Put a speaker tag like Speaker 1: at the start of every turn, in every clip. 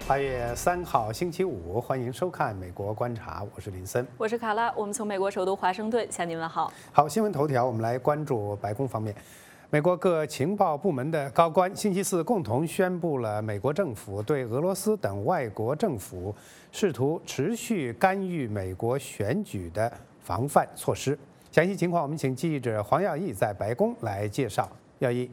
Speaker 1: 8月3号星期五，欢迎收看《美国观察》，我是林森，
Speaker 2: 我是卡拉，我们从美国首都华盛顿向您问好。
Speaker 1: 好，新闻头条，我们来关注白宫方面。美国各情报部门的高官星期四共同宣布了美国政府对俄罗斯等外国政府试图持续干预美国选举的防范措施。详细情况，我们请记者黄耀义在白宫来介绍。耀义。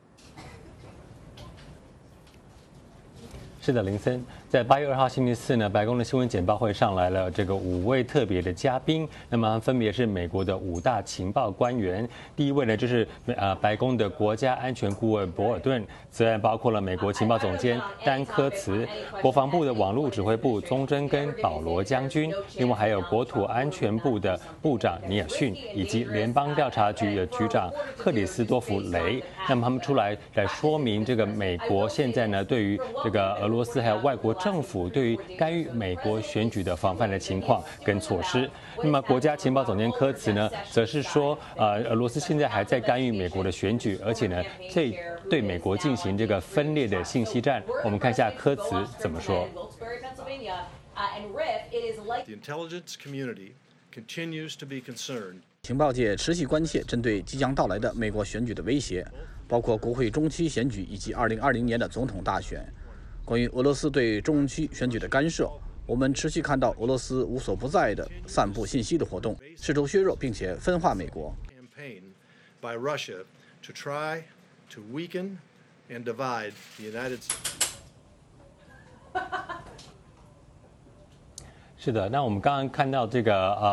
Speaker 3: 是的，林森，在8月2号星期四呢，白宫的新闻简报会上来了这个5位特别的嘉宾，那么分别是美国的5大情报官员。第一位呢就是白宫的国家安全顾问博尔顿，此外包括了美国情报总监丹科茨、国防部的网络指挥部宗珍跟保罗将军，另外还有国土安全部的部长尼尔逊，以及联邦调查局的局长克里斯多弗雷。那么他们出来说明这个美国现在呢对于这个俄罗斯还有外国政府对于干预美国选举的防范的情况跟措施。那么国家情报总监科茨呢，则是说，俄罗斯现在还在干预美国的选举，而且呢，对美国进行这个分裂的信息战。我们看一下科茨怎么说。
Speaker 4: The intelligence community continues to be concerned.
Speaker 5: 情报界持续关切针对即将到来的美国选举的威胁，包括国会中期选举以及2020年的总统大选。关于俄罗斯对中期选举的干涉，我们持续看到俄罗斯无所不在的散布信息的活动，试图削弱并且分化美国。
Speaker 4: Campaign by Russia to try to weaken and divide the United States.
Speaker 3: 是的，那我们刚刚看到这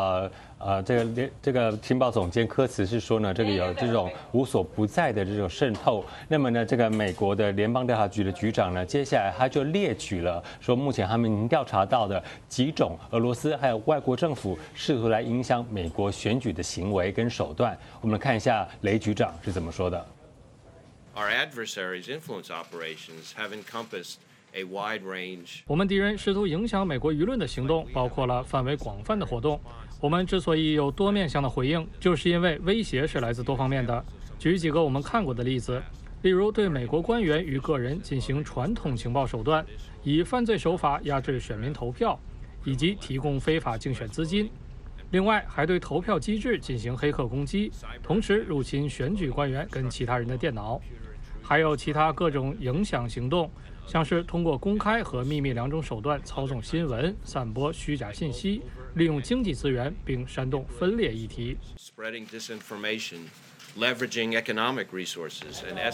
Speaker 3: 个情报总监科茨是说呢，这个有这种无所不在的这种渗透。那么呢，这个美国的联邦调查局的局长呢，接下来他就列举了说，目前他们已经调查到的几种俄罗斯还有外国政府试图来影响美国选举的行为跟手段。我们来看一下雷局长是怎么说的。
Speaker 6: Our adversaries' influence operations have encompassed
Speaker 7: 我们敌人试图影响美国舆论的行动包括了范围广泛的活动。我们之所以有多面向的回应，就是因为威胁是来自多方面的。举几个我们看过的例子，例如对美国官员与个人进行传统情报手段，以犯罪手法压制选民投票，以及提供非法竞选资金。另外，还对投票机制进行黑客攻击，同时入侵选举官员跟其他人的电脑。还有其他各种影响行动，像是通过公开和秘密2种手段操纵新闻、散播虚假信息、利用经济资源并煽动分裂议题。
Speaker 6: Spreading disinformation, leveraging economic resources, and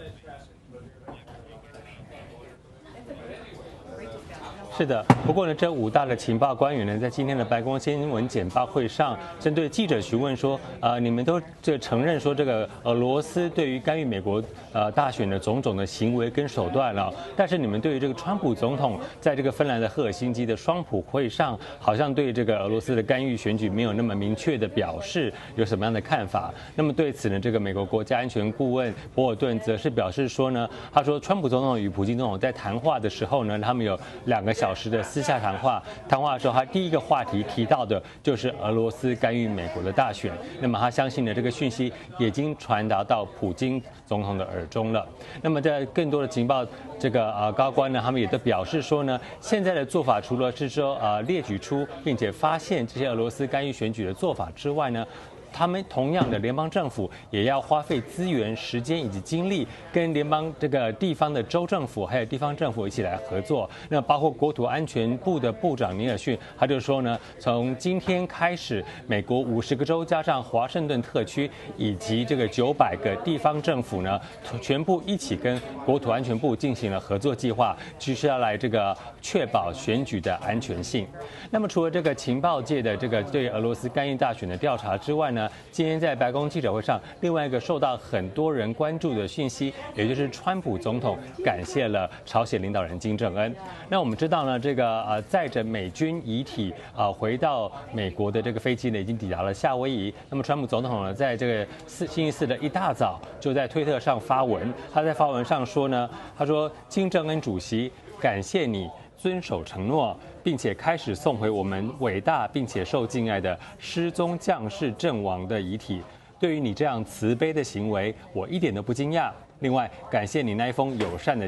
Speaker 3: 是的，不过呢，这5大的情报官员呢，在今天的白宫新闻简报会上，针对记者询问说，你们都承认说这个俄罗斯对于干预美国大选的种种的行为跟手段了，但是你们对于这个川普总统在这个芬兰的赫尔辛基的双普会上，好像对这个俄罗斯的干预选举没有那么明确的表示，有什么样的看法？那么对此呢，这个美国国家安全顾问博尔顿则是表示说呢，他说川普总统与普京总统在谈话的时候呢，他们有2个小时的私下谈话的时候，他第一个话题提到的就是俄罗斯干预美国的大选。那么他相信呢，这个讯息已经传达到普京总统的耳中了。那么在更多的情报这个高官呢，他们也都表示说呢，现在的做法除了是说列举出并且发现这些俄罗斯干预选举的做法之外呢，他们同样的联邦政府也要花费资源、时间以及精力，跟联邦这个地方的州政府还有地方政府一起来合作。那包括国土安全部的部长尼尔逊，他就说呢，从今天开始，美国50个州加上华盛顿特区以及这个900个地方政府呢，全部一起跟国土安全部进行了合作计划，就是要来这个确保选举的安全性。那么除了这个情报界的这个对俄罗斯干预大选的调查之外呢，今天在白宫记者会上，另外一个受到很多人关注的讯息，也就是川普总统感谢了朝鲜领导人金正恩。那我们知道呢，这个载着美军遗体回到美国的这个飞机呢，已经抵达了夏威夷。那么川普总统呢，在这个星期四的一大早就在推特上发文，他在发文上说呢，他说金正恩主席，感谢你遵守承诺，并且开始送回我们伟大并且受敬爱的失踪将士阵亡的遗体。对于你这样慈悲的行为，我一点都不惊讶。另外，感谢你那一封友善的信，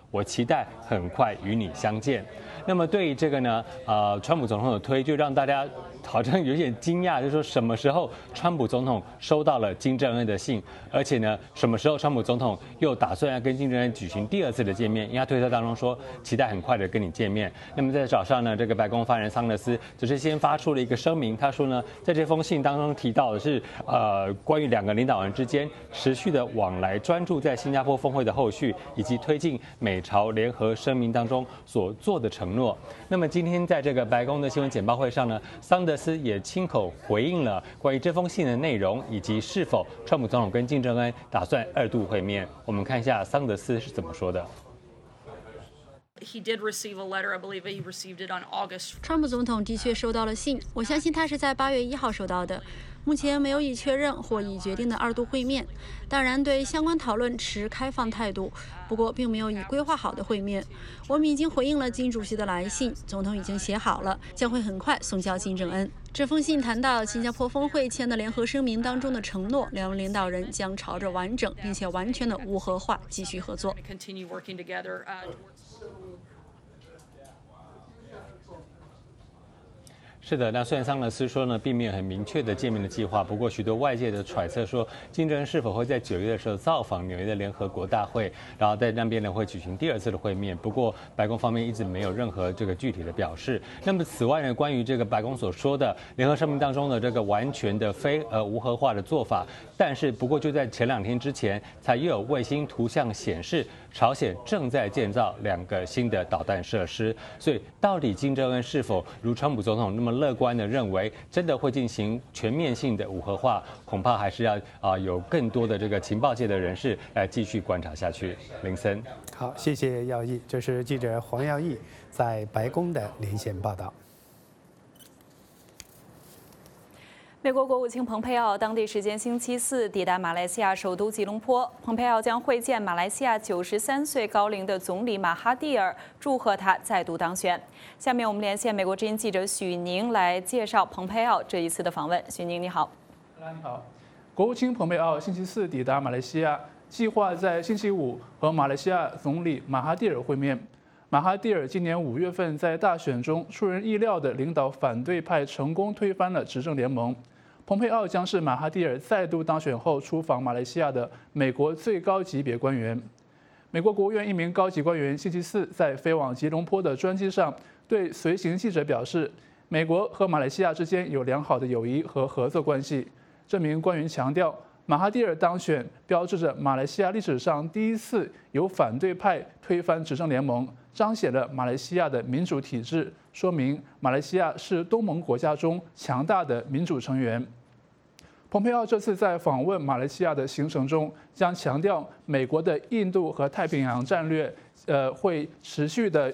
Speaker 3: 我期待很快与你相见。那么对于这个呢，川普总统的推，就让大家好像有点惊讶，就是说什么时候川普总统收到了金正恩的信，而且呢，什么时候川普总统又打算要跟金正恩举行第2次的见面？因为他推特当中说期待很快的跟你见面。那么在早上呢，这个白宫发言人桑德斯只是先发出了一个声明，他说呢，在这封信当中提到的是关于2个领导人之间持续的往来，专注在新加坡峰会的后续，以及推进美朝联合声明当中所做的承诺。那么今天在这个白宫的新闻简报会上呢，桑德斯也亲口回应了关于这封信的内容，以及是否川普总统跟金正恩打算2度会面。我们看一下桑德斯是怎么说的。
Speaker 8: He did receive a letter. I believe he received it on August.
Speaker 9: 川普总统的确收到了信，我相信他是在8月1号收到的。目前没有已确认或已决定的2度会面，当然对相关讨论持开放态度，不过并没有已规划好的会面。我们已经回应了金主席的来信，总统已经写好了，将会很快送交金正恩。这封信谈到新加坡峰会签的联合声明当中的承诺，两位领导人将朝着完整并且完全的无核化继续合作。
Speaker 3: 是的，那虽然桑德斯说呢，并没有很明确的见面的计划，不过许多外界的揣测说，金正恩是否会在9月的时候造访纽约的联合国大会，然后在那边呢会举行第2次的会面。不过白宫方面一直没有任何这个具体的表示。那么此外呢，关于这个白宫所说的联合声明当中的这个完全的无核化的做法，但是不过就在前2天之前，才又有卫星图像显示，朝鲜正在建造2个新的导弹设施。所以到底金正恩是否如川普总统那么乐观的认为真的会进行全面性的无核化，恐怕还是要有更多的这个情报界的人士来继续观察下去。林森，
Speaker 1: 好，谢谢耀义，这是记者黄耀义在白宫的连线报道。
Speaker 2: 美国国务卿蓬佩奥当地时间星期4抵达马来西亚首都吉隆坡，蓬佩奥将会见马来西亚93岁高龄的总理马哈蒂尔，祝贺他再度当选。下面我们连线美国之音记者许宁来介绍蓬佩奥这一次的访问。许宁，你好。
Speaker 10: 你好。国务卿蓬佩奥星期4抵达马来西亚，计划在星期5和马来西亚总理马哈蒂尔会面。马哈蒂尔今年5月份在大选中出人意料地领导反对派成功推翻了执政联盟。蓬佩奥将是马哈蒂尔再度当选后出访马来西亚的美国最高级别官员。美国国务院一名高级官员星期4在飞往吉隆坡的专机上对随行记者表示，美国和马来西亚之间有良好的友谊和合作关系。这名官员强调，马哈蒂尔当选标志着马来西亚历史上第1次由反对派推翻执政联盟，彰显了马来西亚的民主体制，说明马来西亚是东盟国家中强大的民主成员。蓬佩奥这次在访问马来西亚的行程中，将强调美国的印度和太平洋战略，会持续的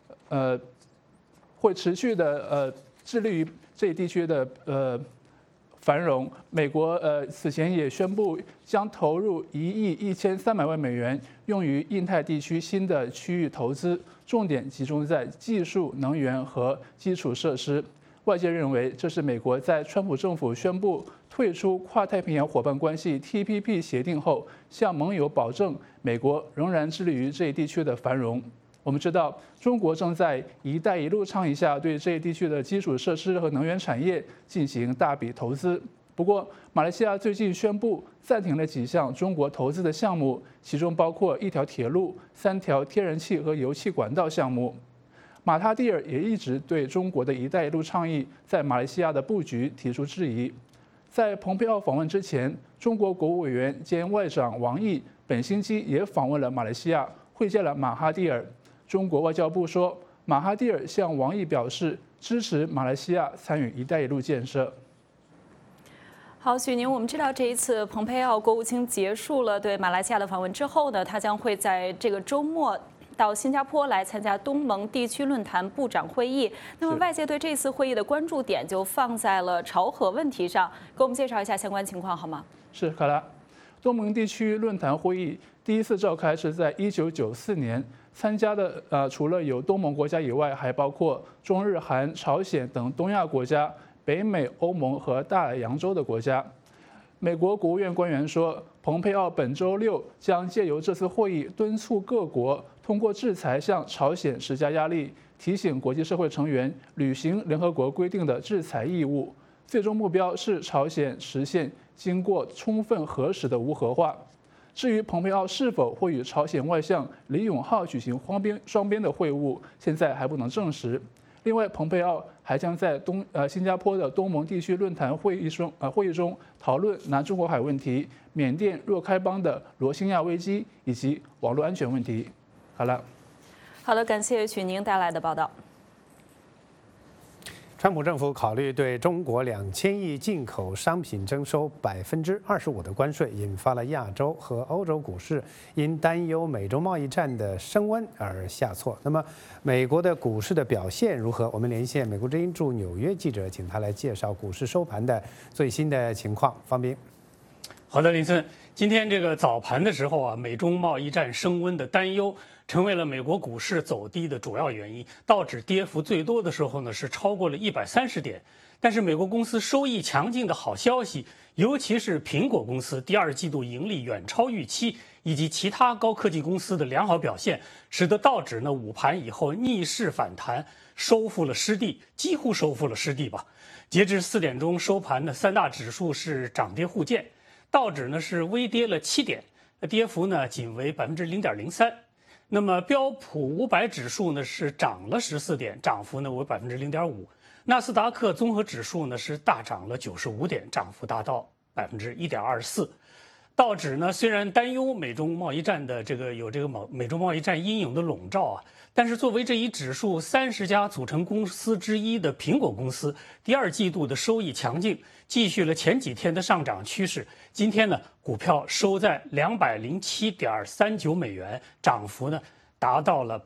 Speaker 10: 致力于这一地区的繁荣。美国此前也宣布将投入1亿1300万美元用于印太地区新的区域投资，重点集中在技术、能源和基础设施。外界认为，这是美国在川普政府宣布退出跨太平洋伙伴关系 TPP 协定后，向盟友保证美国仍然致力于这一地区的繁荣。我们知道，中国正在“一带一路”倡议下对这一地区的基础设施和能源产业进行大笔投资。不过，马来西亚最近宣布暂停了几项中国投资的项目，其中包括1条铁路、3条天然气和油气管道项目。马哈蒂尔也一直对中国的一带一路倡议在马来西亚的布局提出质疑。在蓬佩奥访问之前，中国国务委员兼外长王毅本星期也访问了马来西亚，会见了马哈蒂尔。中国外交部说，马哈蒂尔向王毅表示支持马来西亚参与一带一路建设。
Speaker 2: 好，许宁，我们知道这一次蓬佩奥国务卿结束了对马来西亚的访问之后呢，他将会在这个周末到新加坡来参加东盟地区论坛部长会议。那么外界对这次会议的关注点就放在了朝核问题上，给我们介绍一下相关情况好吗？
Speaker 10: 是，卡拉。东盟地区论坛会议第1次召开是在1994年，参加的除了有东盟国家以外，还包括中日韩、朝鲜等东亚国家、北美、欧盟和大洋洲的国家。美国国务院官员说，蓬佩奥本周6将借由这次会议敦促各国通过制裁向朝鲜施加压力，提醒国际社会成员履行联合国规定的制裁义务。最终目标是朝鲜实现经过充分核实的无核化。至于蓬佩奥是否会与朝鲜外相李永浩举行双边的会晤，现在还不能证实。另外，蓬佩奥还将在新加坡的东盟地区论坛会议中讨论南中国海问题、缅甸若开邦的罗兴亚危机以及网络安全问题。好
Speaker 2: 的，感谢许宁带来的报道。
Speaker 1: 川普政府考虑对中国2000亿进口商品征收25%的关税，引发了亚洲和欧洲股市因担忧美中贸易战的升温而下挫。那么，美国的股市的表现如何？我们连线美国之音驻纽约记者，请他来介绍股市收盘的最新的情况。方斌。
Speaker 11: 好的，林森，今天这个早盘的时候啊，美中贸易战升温的担忧成为了美国股市走低的主要原因。道指跌幅最多的时候呢，是超过了130点。但是美国公司收益强劲的好消息，尤其是苹果公司第2季度盈利远超预期，以及其他高科技公司的良好表现，使得道指呢午盘以后逆势反弹，收复了失地，几乎收复了失地吧。截至4点钟收盘呢，3大指数是涨跌互见。道指呢是微跌了7点，跌幅呢仅为0.03%。那么标普500指数呢是涨了14点，涨幅呢为0.5%。纳斯达克综合指数呢是大涨了95点，涨幅达到1.24%。道指呢虽然担忧美中贸易战的美中贸易战阴影的笼罩啊，但是作为这一指数30家组成公司之一的苹果公司，第2季度的收益强劲，继续了前几天的上涨趋势。今天呢，股票收在207.39美元，涨幅呢达到了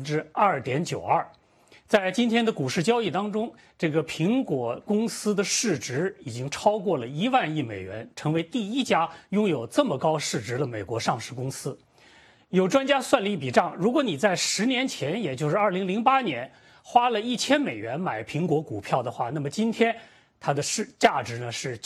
Speaker 11: 2.92%。在今天的股市交易当中，这个苹果公司的市值已经超过了1万亿美元，成为第1家拥有这么高市值的美国上市公司。有专家算了一笔账，如果你在10年前，也就是2008年，花了1000美元买苹果股票的话，那么今天它的价值呢是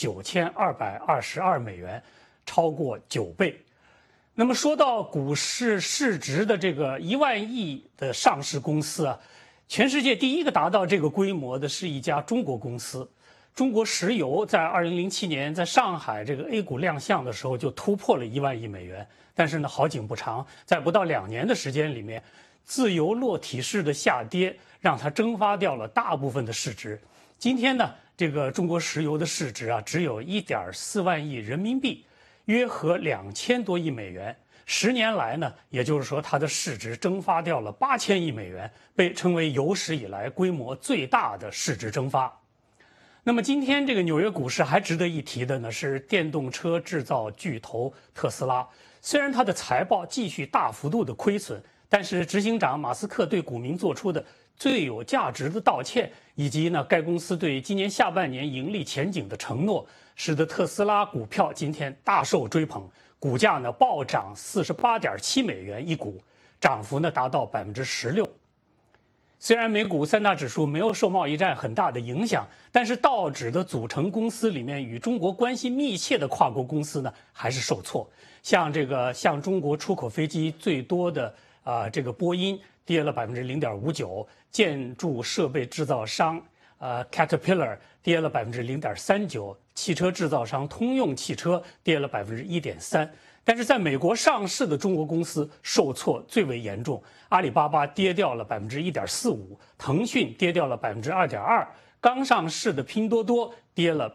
Speaker 11: 9222美元，超过9倍。那么说到股市市值的这个1万亿的上市公司啊，全世界第一个达到这个规模的是一家中国公司。中国石油在2007年在上海这个 A 股亮相的时候就突破了1万亿美元，但是呢好景不长，在不到2年的时间里面，自由落体式的下跌让它蒸发掉了大部分的市值。今天呢，这个中国石油的市值啊只有1.4万亿人民币，约合2000多亿美元。10年来呢，也就是说它的市值蒸发掉了8000亿美元，被称为有史以来规模最大的市值蒸发。那么今天这个纽约股市还值得一提的呢是电动车制造巨头特斯拉，虽然它的财报继续大幅度的亏损，但是执行长马斯克对股民做出的最有价值的道歉，以及呢该公司对今年下半年盈利前景的承诺，使得特斯拉股票今天大受追捧，股价呢暴涨48.7美元一股，涨幅呢达到16%。虽然美股3大指数没有受贸易战很大的影响，但是道指的组成公司里面与中国关系密切的跨国公司呢还是受挫。像中国出口飞机最多的这个波音跌了0.59%，建筑设备制造商Caterpillar 跌了0.39%，汽车制造商通用汽车跌了1.3%。但是在美国上市的中国公司受挫最为严重，阿里巴巴跌掉了1.45%，腾讯跌掉了2.2%，刚上市的拼多多跌了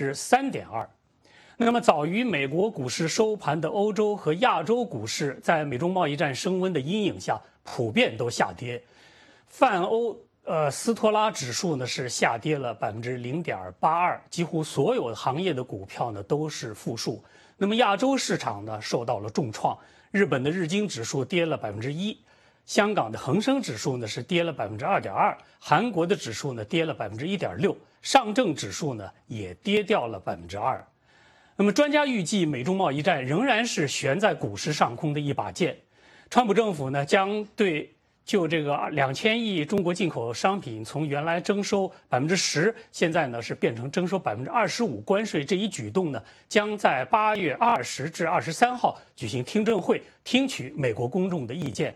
Speaker 11: 3.2%。那么早于美国股市收盘的欧洲和亚洲股市，在美中贸易战升温的阴影下，普遍都下跌。泛欧斯托拉指数呢是下跌了0.82%，几乎所有行业的股票呢都是负数。那么亚洲市场呢受到了重创，日本的日经指数跌了1%，香港的恒生指数呢是跌了2.2%，韩国的指数呢跌了1.6%，上证指数呢也跌掉了2%。那么专家预计，美中贸易战仍然是悬在股市上空的一把剑。川普政府呢将就这个2000亿中国进口商品从原来征收10%，现在呢是变成征收25%关税，这一举动呢将在8月20至23号举行听证会，听取美国公众的意见。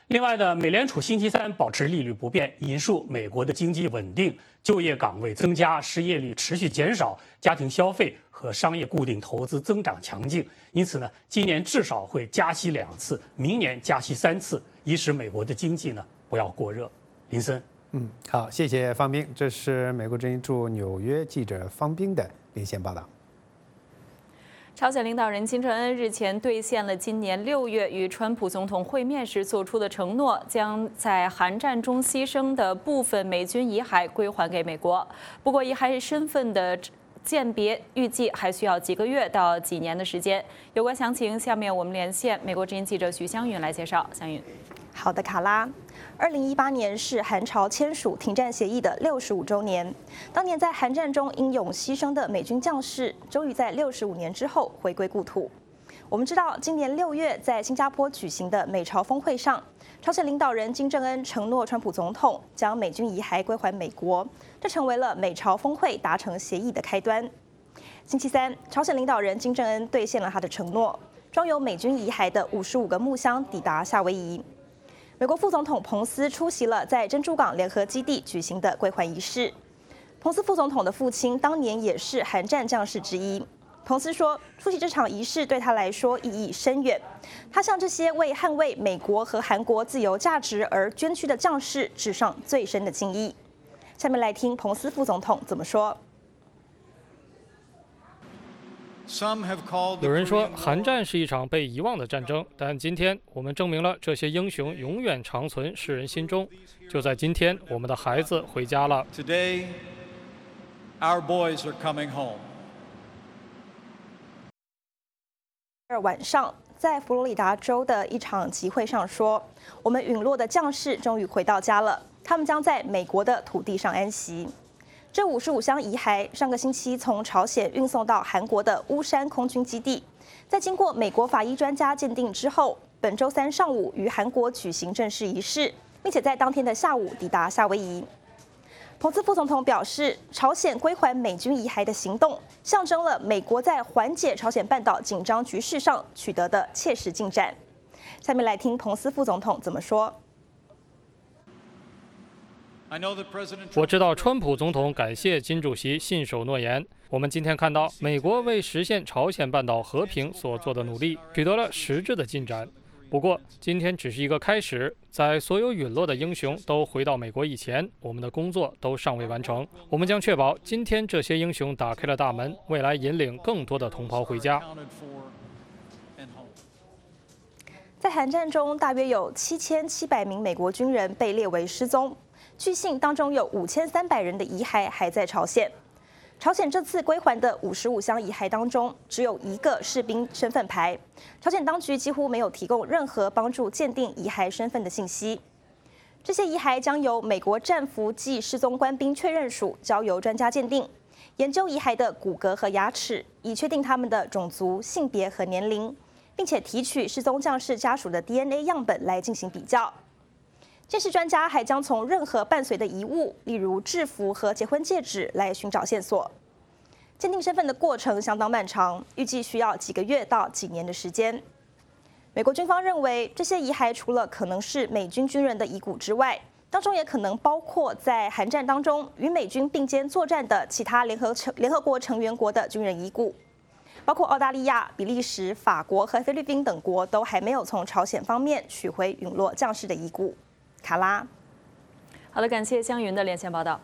Speaker 11: 另外呢，美联储星期三保持利率不变，引述美国的经济稳定、就业岗位增加、失业率持续减少、家庭消费和商业固定投资增长强劲。因此呢，今年至少会加息2次，明年加息3次，以使美国的经济呢不要过热。林森，
Speaker 1: 好，谢谢方斌，这是美国之音驻纽约记者方斌的连线报道。
Speaker 2: 朝鲜领导人金正恩日前兑现了今年6月与川普总统会面时做出的承诺，将在韩战中牺牲的部分美军遗骸归还给美国。不过，遗骸身份的鉴别预计还需要几个月到几年的时间。有关详情，下面我们连线美国之音记者徐湘云来介绍。湘云，
Speaker 12: 好的，卡拉。2018年是韩朝签署停战协议的65周年。当年在韩战中英勇牺牲的美军将士，终于在65年之后回归故土。我们知道，今年6月在新加坡举行的美朝峰会上，朝鲜领导人金正恩承诺川普总统将美军遗骸归还美国，这成为了美朝峰会达成协议的开端。星期三，朝鲜领导人金正恩兑现了他的承诺，装有美军遗骸的55个木箱抵达夏威夷。美国副总统彭斯出席了在珍珠港联合基地举行的归还仪式。彭斯副总统的父亲当年也是韩战将士之一。彭斯说，出席这场仪式对他来说意义深远。他向这些为捍卫美国和韩国自由价值而捐躯的将士致上最深的敬意。下面来听彭斯副总统怎么说。
Speaker 7: 有人说，韩战是一场被遗忘的战争，但今天我们证明了这些英雄永远长存世人心中。就在今天，我们的孩子回家了。
Speaker 13: Today, our boys are coming home.
Speaker 12: 晚上，在佛罗里达州的一场集会上说，我们陨落的将士终于回到家了，他们将在美国的土地上安息。这55箱遗骸上个星期从朝鲜运送到韩国的乌山空军基地，在经过美国法医专家鉴定之后，本周3上午于韩国举行正式仪式，并且在当天的下午抵达夏威夷。彭斯副总统表示，朝鲜归还美军遗骸的行动，象征了美国在缓解朝鲜半岛紧张局势上取得的切实进展。下面来听彭斯副总统怎么说。
Speaker 7: 我知道川普总统感谢金主席信守诺言。我们今天看到美国为实现朝鲜半岛和平所做的努力取得了实质的进展。不过，今天只是一个开始，在所有陨落的英雄都回到美国以前，我们的工作都尚未完成。我们将确保今天这些英雄打开了大门，未来引领更多的同胞回家。
Speaker 12: 在韩战中，大约有7700名美国军人被列为失踪。据信，当中有5300人的遗骸还在朝鲜。朝鲜这次归还的55箱遗骸当中，只有1个士兵身份牌。朝鲜当局几乎没有提供任何帮助鉴定遗骸身份的信息。这些遗骸将由美国战俘暨失踪官兵确认署交由专家鉴定，研究遗骸的骨骼和牙齿，以确定他们的种族、性别和年龄，并且提取失踪将士家属的 DNA 样本来进行比较。鉴识专家还将从任何伴随的遗物，例如制服和结婚戒指，来寻找线索。鉴定身份的过程相当漫长，预计需要几个月到几年的时间。美国军方认为，这些遗骸除了可能是美军军人的遗骨之外，当中也可能包括在韩战当中与美军并肩作战的其他联合国成员国的军人遗骨，包括澳大利亚、比利时、法国和菲律宾等国都还没有从朝鲜方面取回陨落将士的遗骨。卡拉，
Speaker 2: 好的，感谢湘云的连线报道。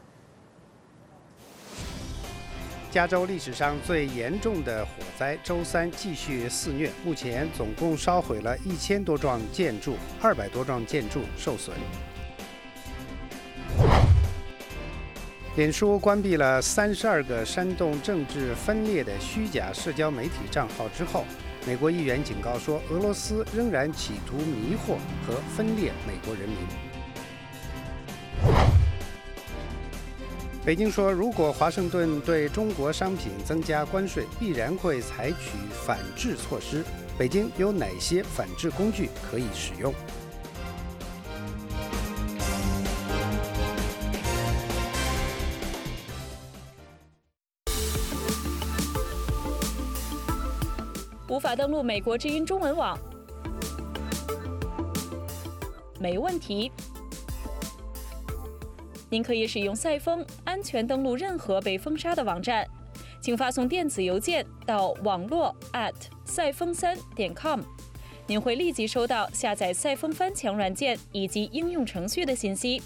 Speaker 1: 加州历史上最严重的火灾周三继续肆虐，目前总共烧毁了1000多幢建筑，200多幢建筑受损。脸书关闭了32个煽动政治分裂的虚假社交媒体账号之后，美国议员警告说，俄罗斯仍然企图迷惑和分裂美国人民。北京说，如果华盛顿对中国商品增加关税，必然会采取反制措施。北京有哪些反制工具可以使用？
Speaker 2: 无法登录美国之音中文网。 没问题。您可以使用赛风安全登录任何被封杀的网站，请发送电子邮件到网络@赛风3.com，您会立即收到下载赛风翻墙软件以及应用程序的信息。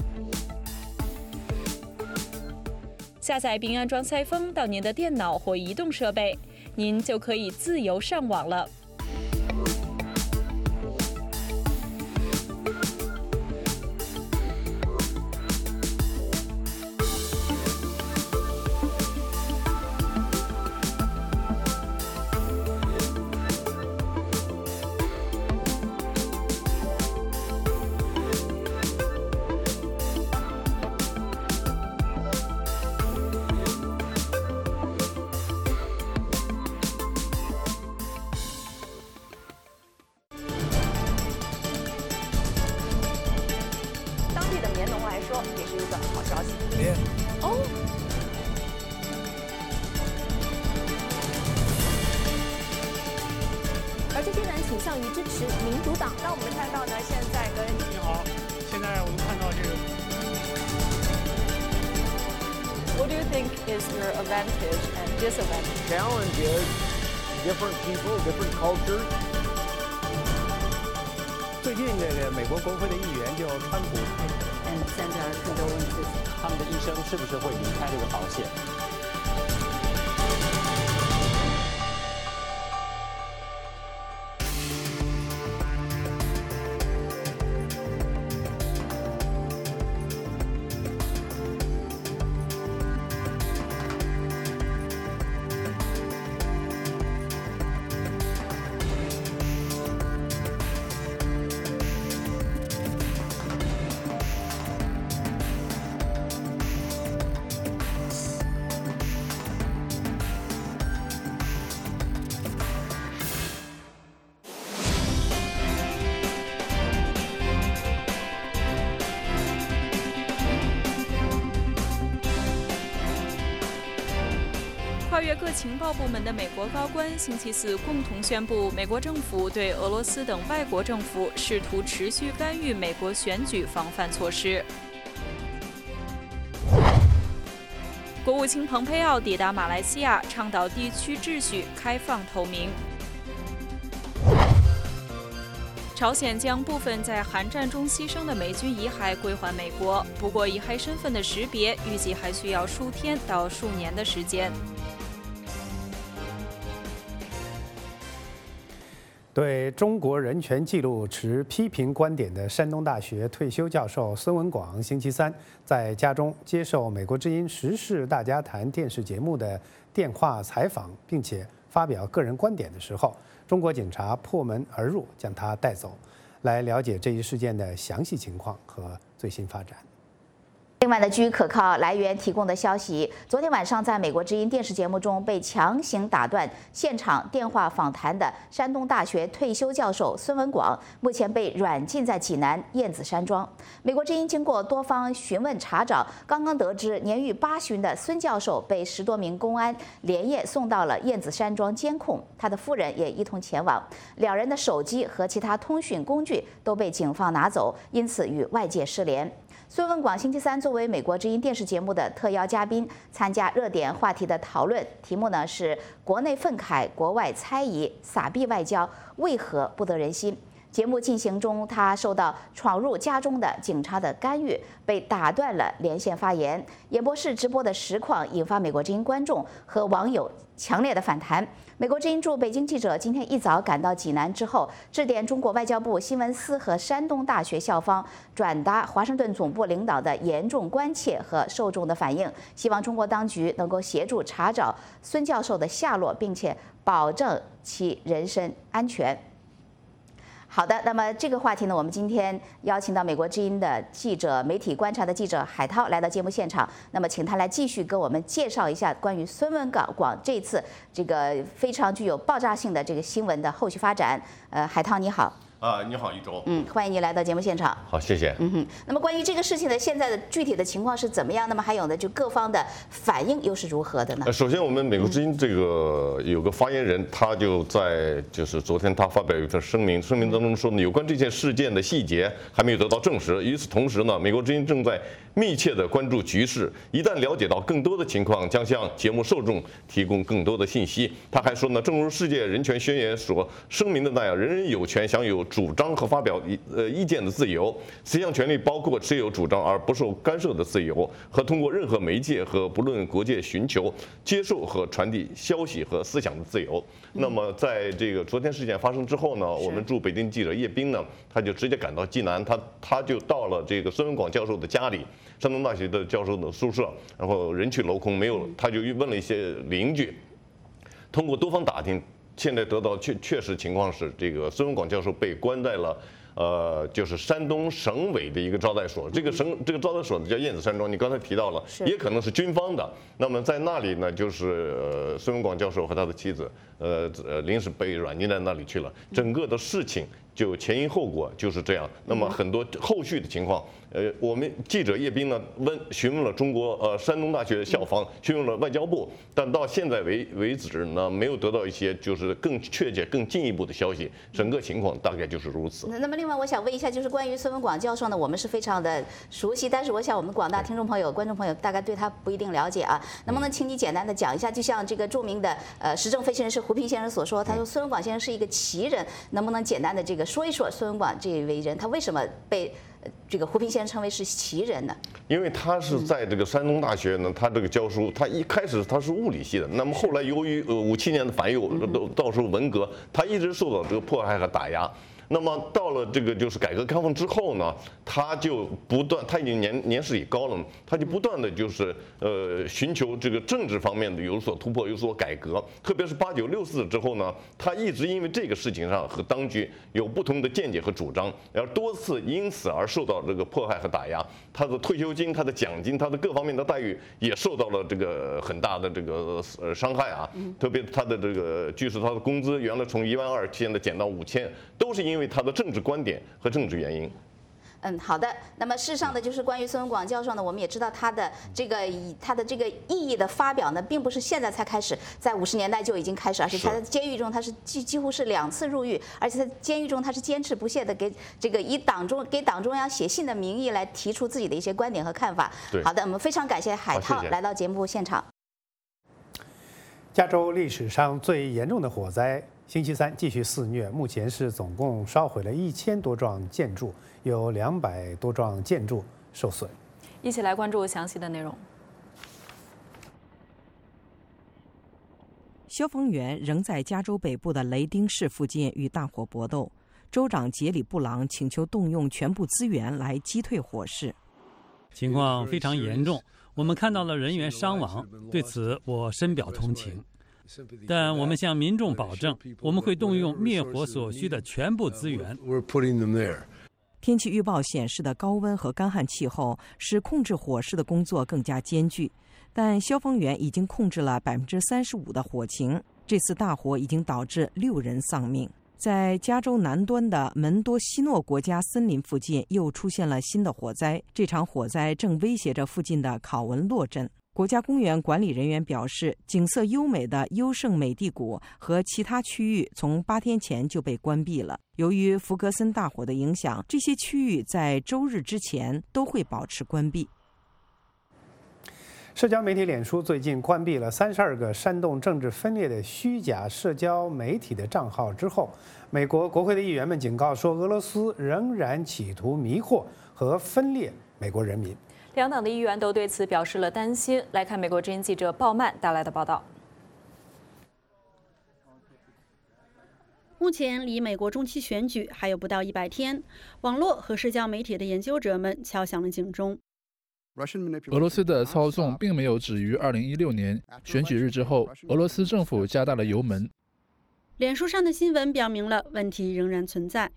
Speaker 2: 下载并安装赛风到您的电脑或移动设备，您就可以自由上网了。
Speaker 14: 而这些人倾向于支持民主党。那我们看到呢，现在跟
Speaker 11: 你好，现在我们看到这个。
Speaker 2: What do you think is your advantage and disadvantage?
Speaker 15: Challenge is different people, different cultures.
Speaker 1: 最近这个美国国会的议员就川普，
Speaker 3: 他们的医生是不是会离开这个保险？
Speaker 2: 跨越各情报部门的美国高官星期四共同宣布，美国政府对俄罗斯等外国政府试图持续干预美国选举防范措施。国务卿蓬佩奥抵达马来西亚，倡导地区秩序开放透明。朝鲜将部分在韩战中牺牲的美军遗骸归还美国，不过遗骸身份的识别预计还需要数天到数年的时间。
Speaker 1: 对中国人权记录持批评观点的山东大学退休教授孙文广，星期三在家中接受美国之音时事大家谈电视节目的电话采访，并且发表个人观点的时候，中国警察破门而入，将他带走。来了解这一事件的详细情况和最新发展。
Speaker 16: 另外呢，据可靠来源提供的消息，昨天晚上在美国之音电视节目中被强行打断现场电话访谈的山东大学退休教授孙文广，目前被软禁在济南燕子山庄。美国之音经过多方询问查找，刚刚得知年逾80的孙教授被10多名公安连夜送到了燕子山庄监控，他的夫人也一同前往，两人的手机和其他通讯工具都被警方拿走，因此与外界失联。孙文广星期三作为美国之音电视节目的特邀嘉宾，参加热点话题的讨论，题目呢是“国内愤慨，国外猜疑，撒币外交为何不得人心”。节目进行中，他受到闯入家中的警察的干预，被打断了连线发言。演播室直播的实况引发美国之音观众和网友强烈的反弹。美国之音驻北京记者今天一早赶到济南之后，致电中国外交部新闻司和山东大学校方，转达华盛顿总部领导的严重关切和受众的反应，希望中国当局能够协助查找孙教授的下落，并且保证其人身安全。好的，那么这个话题呢，我们今天邀请到美国之音的记者、媒体观察的记者海涛来到节目现场。那么，请他来继续跟我们介绍一下关于孙文广这次这个非常具有爆炸性的这个新闻的后续发展。海涛你好。
Speaker 17: 你好，一周。
Speaker 16: 欢迎你来到节目现场。
Speaker 17: 好，谢谢。
Speaker 16: 那么关于这个事情的现在的具体的情况是怎么样？那么还有呢，就各方的反应又是如何的呢？
Speaker 17: 首先，我们美国之音这个有个发言人，他就是昨天他发表一份声明，声明当中说呢，有关这件事件的细节还没有得到证实。与此同时呢，美国之音正在密切地关注局势，一旦了解到更多的情况，将向节目受众提供更多的信息。他还说呢，正如世界人权宣言所声明的那样，人人有权享有主张和发表意见的自由。此项权利包括持有主张而不受干涉的自由，和通过任何媒介和不论国界寻求、接受和传递消息和思想的自由。那么，在这个昨天事件发生之后呢，我们驻北京记者叶斌呢，他就直接赶到济南，他就到了这个孙文广教授的家里，山东大学的教授的宿舍，然后人去楼空，没有，他就问了一些邻居，通过多方打听。现在得到确实情况是，这个孙文广教授被关在了就是山东省委的一个招待所。这个招待所呢叫燕子山庄，你刚才提到了，也可能是军方的。那么在那里呢，就是孙文广教授和他的妻子临时被软禁在那里去了。整个的事情就前因后果就是这样。那么很多后续的情况，我们记者叶斌呢询问了中国山东大学校方，询问了外交部，但到现在为止呢，没有得到一些就是更确切、更进一步的消息。整个情况大概就是如此。
Speaker 16: 那么另外我想问一下，就是关于孙文广教授呢，我们是非常的熟悉，但是我想我们广大听众朋友、观众朋友大概对他不一定了解啊。能不能请你简单的讲一下？就像这个著名的时政分析人士胡平先生所说，他说孙文广先生是一个奇人，能不能简单的这个说一说孙文广这位人，他为什么被这个胡平先生称为是奇人呢？
Speaker 17: 因为他是在这个山东大学呢，他这个教书，他一开始他是物理系的，那么后来由于57年的反右，到时候文革，他一直受到这个迫害和打压。那么到了这个就是改革开放之后呢，他就不断，他已经年事已高了，他就不断的就是寻求这个政治方面的有所突破、有所改革。特别是8964之后呢，他一直因为这个事情上和当局有不同的见解和主张，然后多次因此而受到这个迫害和打压。他的退休金、他的奖金、他的各方面的待遇也受到了这个很大的这个伤害啊。特别他的这个据说他的工资原来从12000现在减到5000，都是因为他的政治观点和政治原因。
Speaker 16: 好的。那么事实上呢，就是关于孙文广教授呢，我们也知道他的这个意义的发表呢，并不是现在才开始，在50年代就已经开始，而且他在监狱中他是几乎是2次入狱，而且在监狱中他是坚持不懈的给党中央写信的名义来提出自己的一些观点和看法。好的，我们非常感谢海涛来到节目现场。
Speaker 1: 加州历史上最严重的火灾星期三继续肆虐，目前是总共烧毁了1000多幢建筑，有200多幢建筑受损。
Speaker 2: 一起来关注详细的内容。
Speaker 18: 消防员仍在加州北部的雷丁市附近与大火搏斗，州长杰里布朗请求动用全部资源来击退火势。
Speaker 19: 情况非常严重，我们看到了人员伤亡，对此我深表同情。但我们向民众保证，我们会动用灭火所需的全部资源。
Speaker 18: 天气预报显示的高温和干旱气候使控制火势的工作更加艰巨，但消防员已经控制了35%的火情。这次大火已经导致6人丧命。在加州南端的门多西诺国家森林附近又出现了新的火灾，这场火灾正威胁着附近的考文洛镇。国家公园管理人员表示，景色优美的优胜美地谷和其他区域从8天前就被关闭了。由于福格森大火的影响，这些区域在周日之前都会保持关闭。
Speaker 1: 社交媒体脸书最近关闭了32个煽动政治分裂的虚假社交媒体的账号之后，美国国会的议员们警告说，俄罗斯仍然企图迷惑和分裂美国人民。
Speaker 2: 两党的议员都对此表示了担心。来看美国之音记者鲍曼带来的报道。
Speaker 9: 目前离美国中期选举还有不到100天，网络和社交媒体的研究者们敲响了警钟。
Speaker 10: 俄罗斯的操纵并没有止于2016年选举日之后，俄罗斯政府加大了油门。
Speaker 9: 脸书上的新闻表明了问题仍然存在。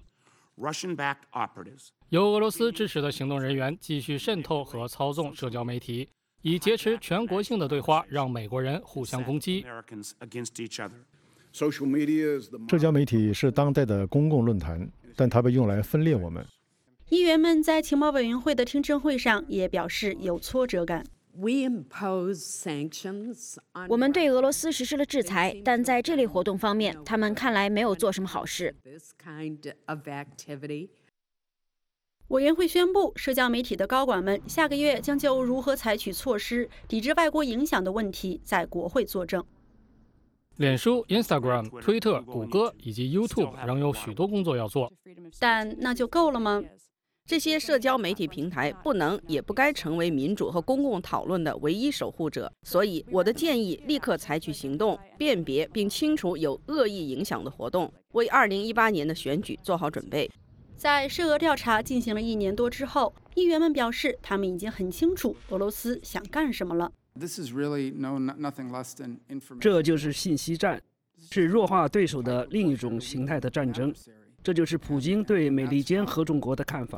Speaker 7: 由俄罗斯支持的行动人员继续渗透和操纵社交媒体，以劫持全国性的对话，让美国人互相攻击。
Speaker 20: 社交媒体是当代的公共论坛， 但它被用来分裂我们。
Speaker 9: 议员们在情报委员会的听证会上也表示有挫折感。
Speaker 21: 我们对俄罗斯实施了制裁，但在这类活动方面，他们看来没有做什么好事。
Speaker 9: 委员会宣布，社交媒体的高管们下个月将就如何采取措施抵制外国影响的问题在国会作证。
Speaker 7: 脸书、Instagram、推特、谷歌以及 YouTube 仍有许多工作要做，
Speaker 9: 但那就够了吗？
Speaker 22: 这些社交媒体平台不能也不该成为民主和公共讨论的唯一守护者，所以我的建议立刻采取行动，辨别并清除有恶意影响的活动，为2018年的选举做好准备。
Speaker 9: 在涉俄调查进行了1年多之后，议员们表示，他们已经很清楚俄罗斯想干什么了。
Speaker 23: 这就是信息战，是弱化对手的另一种形态的战争。这就是普京对美利坚合众国的看法。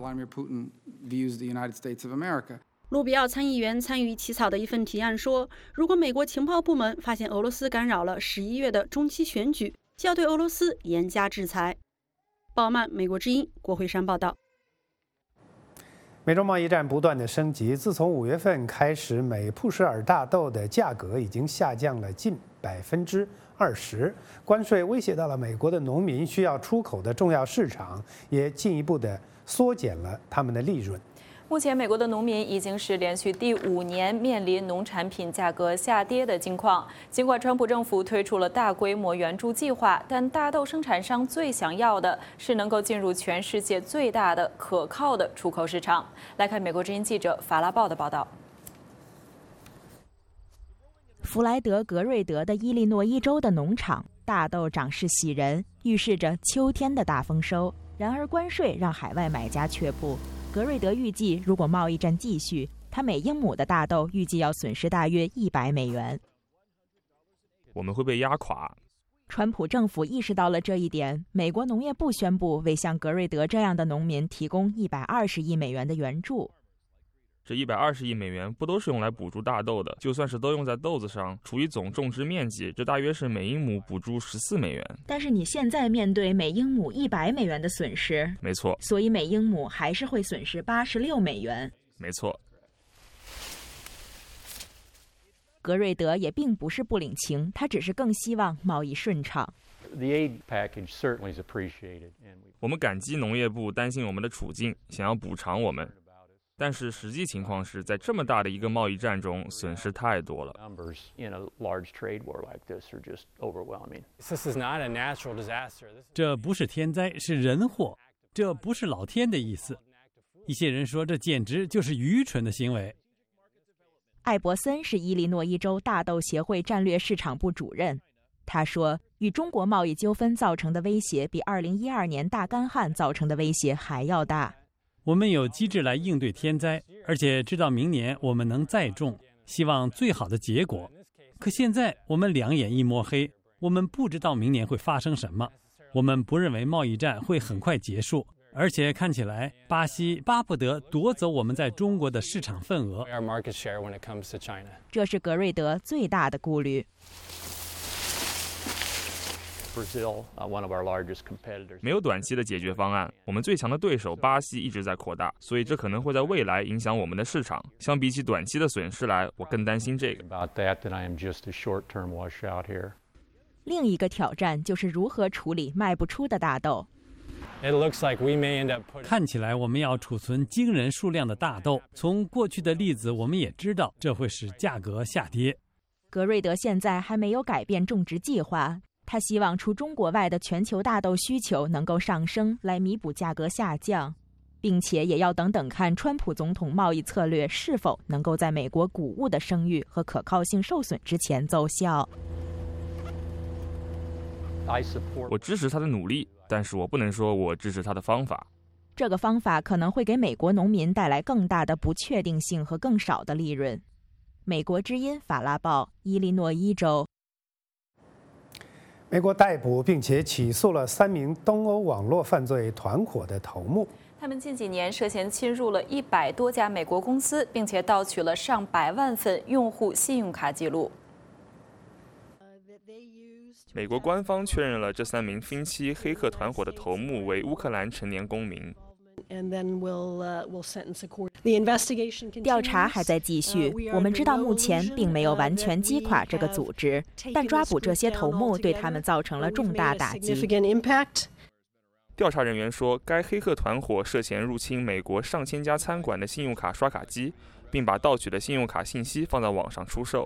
Speaker 9: 卢比奥参议员参与起草的一份提案说，如果美国情报部门发现俄罗斯干扰了11月的中期选举，就要对俄罗斯严加制裁。鲍曼，美国之音，国会山报道。
Speaker 1: 美中贸易战不断的升级，自从5月份开始，美普什尔大豆的价格已经下降了近20%，关税威胁到了美国的农民需要出口的重要市场，也进一步的缩减了他们的利润。
Speaker 2: 目前，美国的农民已经是连续第5年面临农产品价格下跌的境况。尽管川普政府推出了大规模援助计划，但大豆生产商最想要的是能够进入全世界最大的可靠的出口市场。来看美国之音记者法拉报的报道。
Speaker 24: 弗莱德·格瑞德的伊利诺伊州的农场，大豆长势喜人，预示着秋天的大丰收。然而，关税让海外买家却步。格瑞德预计，如果贸易战继续，他每英亩的大豆预计要损失大约$100。
Speaker 25: 我们会被压垮。
Speaker 24: 川普政府意识到了这一点，美国农业部宣布为像格瑞德这样的农民提供$120亿的援助。
Speaker 25: 这$120亿不都是用来补助大豆的？就算是都用在豆子上，除以总种植面积，这大约是每英亩补助$14。
Speaker 24: 但是你现在面对每英亩$100的损失，
Speaker 25: 没错，
Speaker 24: 所以每英亩还是会损失$86。
Speaker 25: 没错。
Speaker 24: 格瑞德也并不是不领情，他只是更希望贸易顺畅。
Speaker 25: 我们感激农业部担心我们的处境，想要补偿我们。但是实际情况是在这么大的一个贸易战中，损失太多了。
Speaker 19: 这不是天灾，是人祸，这不是老天的意思。一些人说这简直就是愚蠢的行为。
Speaker 24: 艾伯森是伊利诺伊州大豆协会战略市场部主任，他说，与中国贸易纠纷造成的威胁比2012年大干旱造成的威胁还要大。
Speaker 19: 我们有机制来应对天灾，而且知道明年我们能再种，希望最好的结果。可现在我们两眼一抹黑，我们不知道明年会发生什么。我们不认为贸易战会很快结束，而且看起来巴西巴不得夺走我们在中国的市场份额。
Speaker 24: 这是格瑞德最大的顾虑。
Speaker 25: 没有短期的解决方案，我们最强的对手巴西一直在扩大，所以这可能会在未来影响我们的市场。相比起短期的损失来，我更担心这个。
Speaker 24: 另一个挑战就是如何处理卖不出的大豆。
Speaker 19: 看起来我们要储存惊人数量的大豆，从过去的例子我们也知道这会使价格下跌。
Speaker 24: 格瑞德现在还没有改变种植计划。他希望除中国外的全球大豆需求能够上升，来弥补价格下降，并且也要等等看川普总统贸易策略是否能够在美国谷物的声誉和可靠性受损之前奏效。
Speaker 25: 我支持他的努力，但是我不能说我支持他的方法。
Speaker 24: 这个方法可能会给美国农民带来更大的不确定性和更少的利润。美国之音法拉报，伊利诺伊州。
Speaker 1: 美国逮捕并且起诉了3名东欧网络犯罪团伙的头目。
Speaker 2: 他们近几年涉嫌侵入了100多家美国公司，并且盗取了上百万份用户信用卡记录。
Speaker 25: 美国官方确认了这3名分期黑客团伙的头目为乌克兰成年公民。
Speaker 24: 调查还在继续，我们知道目前并没有完全击垮这个组织，但抓捕这些头目对他们造成了重大打击。
Speaker 25: 调查人员说，该黑客团伙涉嫌入侵美国上千家餐馆的信用卡刷卡机，并把盗取的信用卡信息放在网上出售。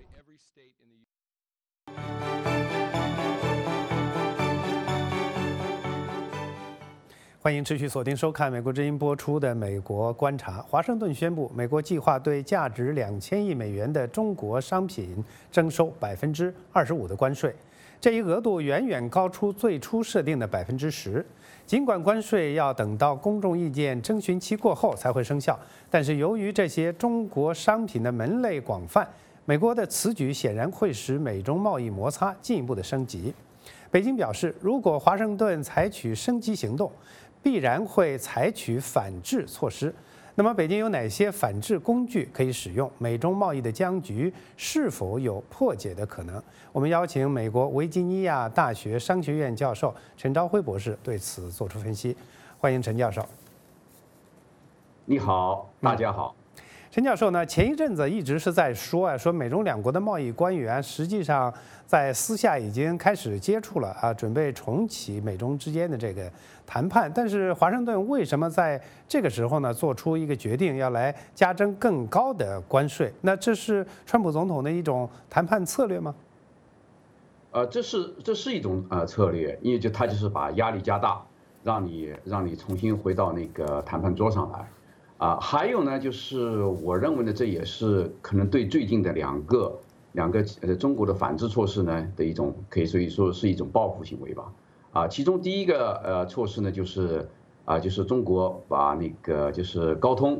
Speaker 1: 欢迎持续锁定收看美国之音播出的《美国观察》。华盛顿宣布，美国计划对价值2000亿美元的中国商品征收25%的关税，这一额度远远高出最初设定的10%。尽管关税要等到公众意见征询期过后才会生效，但是由于这些中国商品的门类广泛，美国的此举显然会使美中贸易摩擦进一步的升级。北京表示，如果华盛顿采取升级行动，必然会采取反制措施。那么，北京有哪些反制工具可以使用？美中贸易的僵局是否有破解的可能？我们邀请美国维吉尼亚大学商学院教授陈朝辉博士对此做出分析。欢迎陈教授。
Speaker 4: 你好，大家好。
Speaker 1: 陈教授呢，前一阵子一直是在说美中两国的贸易官员实际上在私下已经开始接触了啊，准备重启美中之间的这个谈判。但是华盛顿为什么在这个时候呢做出一个决定，要来加征更高的关税？那这是川普总统的一种谈判策略吗？
Speaker 4: 这是一种策略，因为他就是把压力加大，让你重新回到那个谈判桌上来。还有呢，就是我认为呢，这也是可能对最近的两个中国的反制措施呢的一种，可以说是一种报复行为吧。其中第一个措施呢，就是中国把那个就是高通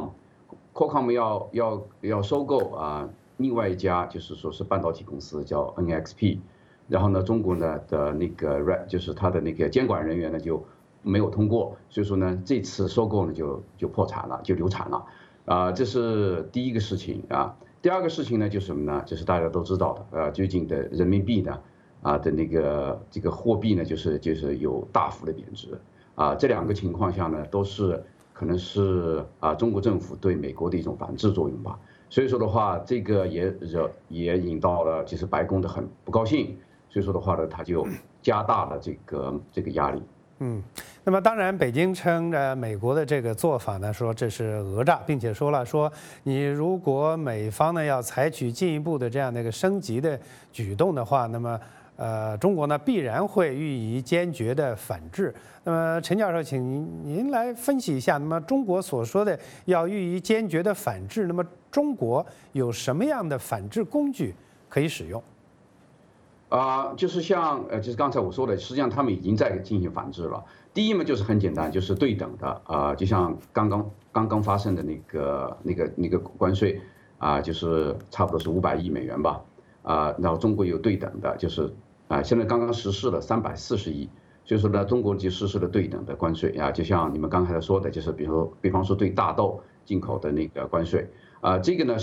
Speaker 4: Qualcomm 要收购另外一家就是说是半导体公司叫 NXP， 然后呢，中国呢的那个就是它的那个监管人员呢就没有通过，所以说呢，这次收购呢就破产了，就流产了，这是第一个事情啊。第二个事情呢，就是什么呢？就是大家都知道的，最近的人民币呢，的那个这个货币呢，就是有大幅的贬值，这两个情况下呢，都是可能是中国政府对美国的一种反制作用吧。所以说的话，这个也引到了就是白宫的很不高兴，所以说的话呢，他就加大了这个压力。
Speaker 1: 那么当然，北京称着美国的这个做法呢，说这是讹诈，并且说了你如果美方呢要采取进一步的这样的一个升级的举动的话，那么中国呢必然会予以坚决的反制。那么陈教授，请您来分析一下，那么中国所说的要予以坚决的反制，那么中国有什么样的反制工具可以使用？
Speaker 4: 就是像就是刚才我说的，实际上他们已经在进行反制了。第一嘛，就是很简单，就是对等的就像刚刚发生的那个关税就是差不多是500亿美元吧然后中国有对等的，就是现在刚刚实施了340亿，所以说呢，中国就实施了对等的关税就像你们刚才说的，就是比方说对大豆进口的那个关税这个呢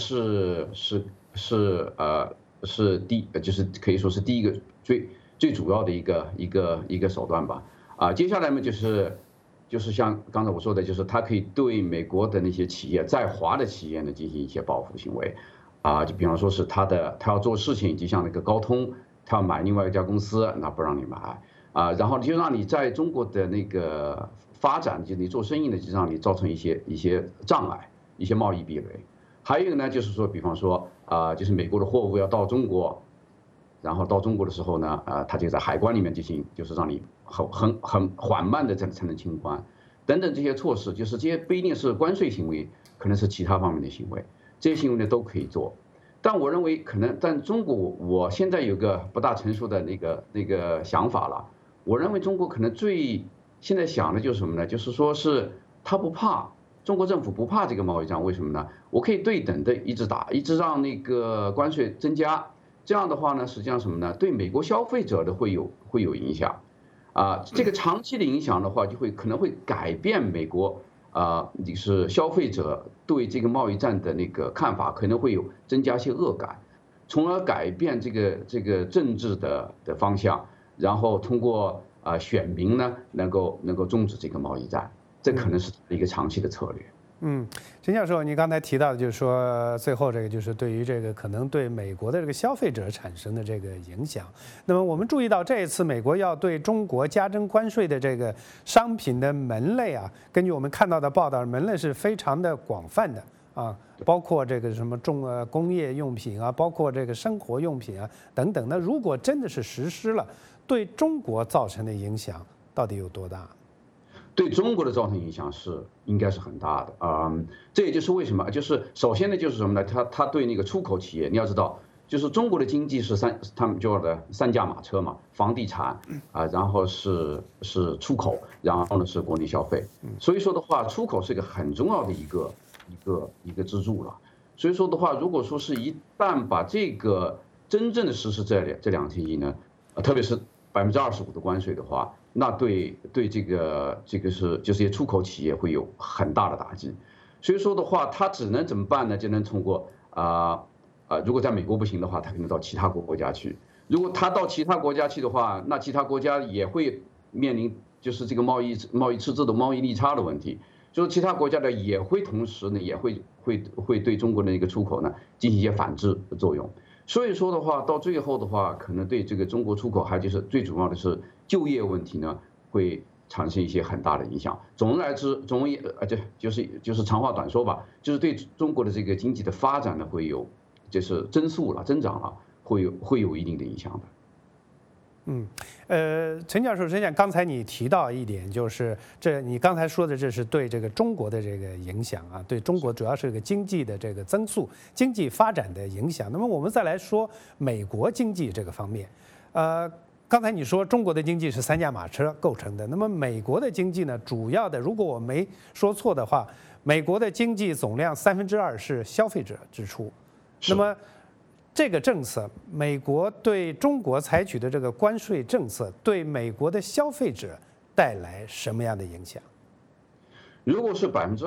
Speaker 4: 就是可以说是第一个最主要的一个手段吧接下来嘛就是像刚才我说的，就是它可以对美国的那些企业在华的企业呢进行一些报复行为就比方说是他要做事情，就像那个高通，他要买另外一家公司，那不让你买然后就让你在中国的那个发展，就你做生意呢，就让你造成一些障碍，一些贸易壁垒。还有一个呢，就是说，比方说就是美国的货物要到中国，然后到中国的时候呢，它就在海关里面进行，就是让你很缓慢的才能清关，等等这些措施，就是这些不一定是关税行为，可能是其他方面的行为，这些行为呢都可以做。但我认为可能，但中国我现在有个不大成熟的那个想法了。我认为中国可能现在想的就是什么呢？就是说是他不怕。中国政府不怕这个贸易战，为什么呢？我可以对等的一直打，一直让那个关税增加，这样的话呢，实际上什么呢？对美国消费者的会有影响，这个长期的影响的话，可能会改变美国就是消费者对这个贸易战的那个看法，可能会增加一些恶感。 从而改变这个政治的方向，然后通过选民呢能够终止这个贸易战，这可能是一个长期的策略。
Speaker 1: 陈教授，你刚才提到的就是说，最后这个就是对于这个可能对美国的这个消费者产生的这个影响。那么我们注意到这一次美国要对中国加征关税的这个商品的门类啊，根据我们看到的报道，门类是非常的广泛的啊，包括这个什么工业用品啊，包括这个生活用品啊等等。那如果真的是实施了，对中国造成的影响到底有多大？
Speaker 4: 对中国的造成影响应该是很大的啊，这也就是为什么，就是首先呢，就是什么呢？它对那个出口企业，你要知道，就是中国的经济是他们叫的三驾马车嘛，房地产啊，然后是出口，然后呢是国内消费。所以说的话，出口是一个很重要的一个支柱了。所以说的话，如果说是一旦把这个真正的实施这2千亿呢，特别是25%的关税的话。那对这个就是一些出口企业会有很大的打击，所以说的话，他只能怎么办呢？就能通过如果在美国不行的话，他可能到其他国家去。如果他到其他国家去的话，那其他国家也会面临就是这个贸易赤字的贸易逆差的问题，就是其他国家呢也会同时呢也会对中国的一个出口呢进行一些反制的作用。所以说的话，到最后的话，可能对这个中国出口，还有就是最主要的是就业问题呢，会产生一些很大的影响。总而言之，就是长话短说吧，就是对中国的这个经济的发展呢，会有就是增长了，会有一定的影响的。
Speaker 1: 陈教授，实际上刚才你提到一点，就是你刚才说的，这是对这个中国的这个影响啊，对中国主要是这个经济的这个增速、经济发展的影响。那么我们再来说美国经济这个方面，刚才你说中国的经济是三驾马车构成的，那么美国的经济呢，主要的，如果我没说错的话，美国的经济总量2%是消费者支出，那么。这个政策，美国对中国采取的这个关税政策，对美国的消费者带来什么样的影响？
Speaker 4: 如果是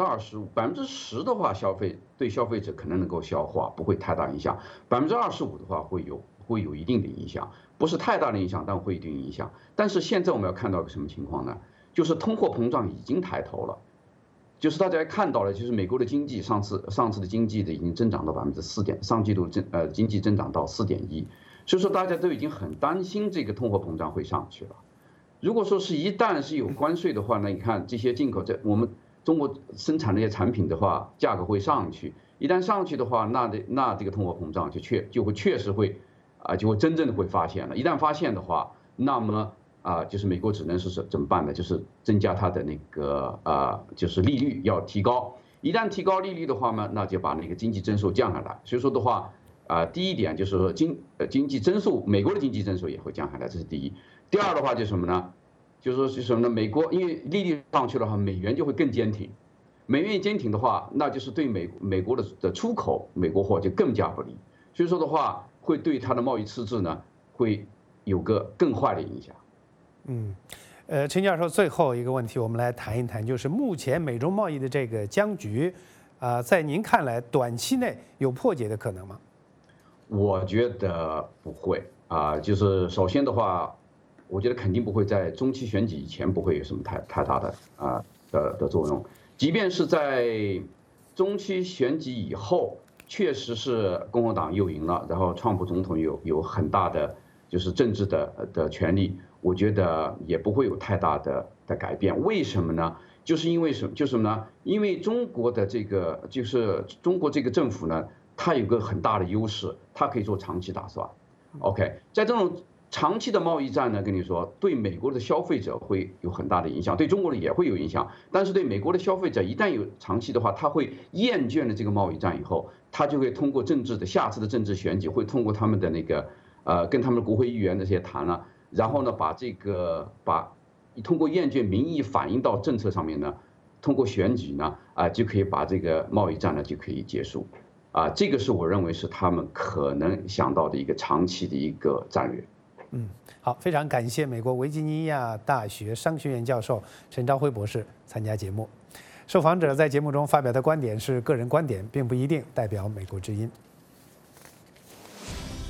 Speaker 4: 25%、10%的话，对消费者可能能够消化，不会太大影响。25%的话会有一定的影响，不是太大的影响，但会有一定影响。但是现在我们要看到个什么情况呢？就是通货膨胀已经抬头了。就是大家看到了，就是美国的经济上次的经济的已经增长到4%，上季度经济增长到4.1%，所以说大家都已经很担心这个通货膨胀会上去了。如果说是一旦是有关税的话呢，你看这些进口我们中国生产的一些产品的话，价格会上去。一旦上去的话，那这个通货膨胀就会确实会就会真正的会发现了。一旦发现的话，那么。就是美国只能是怎么办呢？就是增加它的那个就是利率要提高。一旦提高利率的话呢，那就把那个经济增速降下来。所以说的话，第一点就是说经济增速，美国的经济增速也会降下来，这是第一。第二的话就是什么呢？就是说是什么呢？美国因为利率上去的话，美元就会更坚挺。美元一坚挺的话，那就是对美国的出口美国货就更加不利。所以说的话，会对它的贸易赤字呢会有个更坏的影响。
Speaker 1: 陈教授，最后一个问题，我们来谈一谈，就是目前美中贸易的这个僵局，在您看来，短期内有破解的可能吗？
Speaker 4: 我觉得不会就是首先的话，我觉得肯定不会在中期选举以前不会有什么太大的作用，即便是在中期选举以后，确实是共和党又赢了，然后川普总统有很大的就是政治的权利。我觉得也不会有太大的改变，为什么呢？就是因为什么呢？因为中国的这个中国这个政府呢，它有个很大的优势，它可以做长期打算。OK， 在这种长期的贸易战呢，跟你说，对美国的消费者会有很大的影响，对中国的也会有影响。但是对美国的消费者，一旦有长期的话，他会厌倦了这个贸易战以后，他就会通过下次的政治选举，会通过他们的那个跟他们的国会议员这些谈了。然后呢，通过厌倦民意反映到政策上面呢，通过选举呢，就可以把这个贸易战呢就可以结束，这个是我认为是他们可能想到的一个长期的一个战略。
Speaker 1: 好，非常感谢美国维吉尼亚大学商学院教授陈朝晖博士参加节目。受访者在节目中发表的观点是个人观点，并不一定代表美国之音。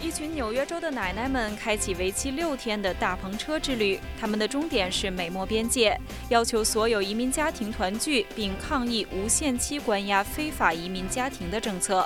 Speaker 2: 一群纽约州的奶奶们开启为期6天的大篷车之旅，他们的终点是美墨边界，要求所有移民家庭团聚，并抗议无限期关押非法移民家庭的政策。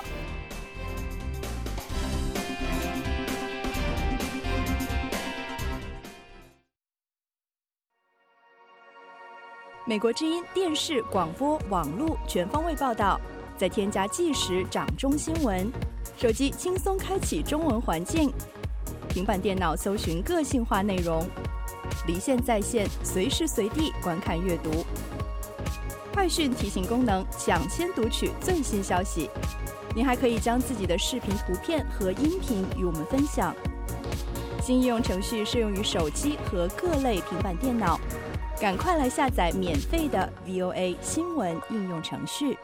Speaker 5: 美国之音电视、广播、网络全方位报道，再添加即时掌中新闻。手机轻松开启中文环境，平板电脑搜寻个性化内容，离线在线，随时随地观看阅读。快讯提醒功能，抢先读取最新消息。您还可以将自己的视频、图片和音频与我们分享。新应用程序适用于手机和各类平板电脑，赶快来下载免费的 VOA 新闻应用程序。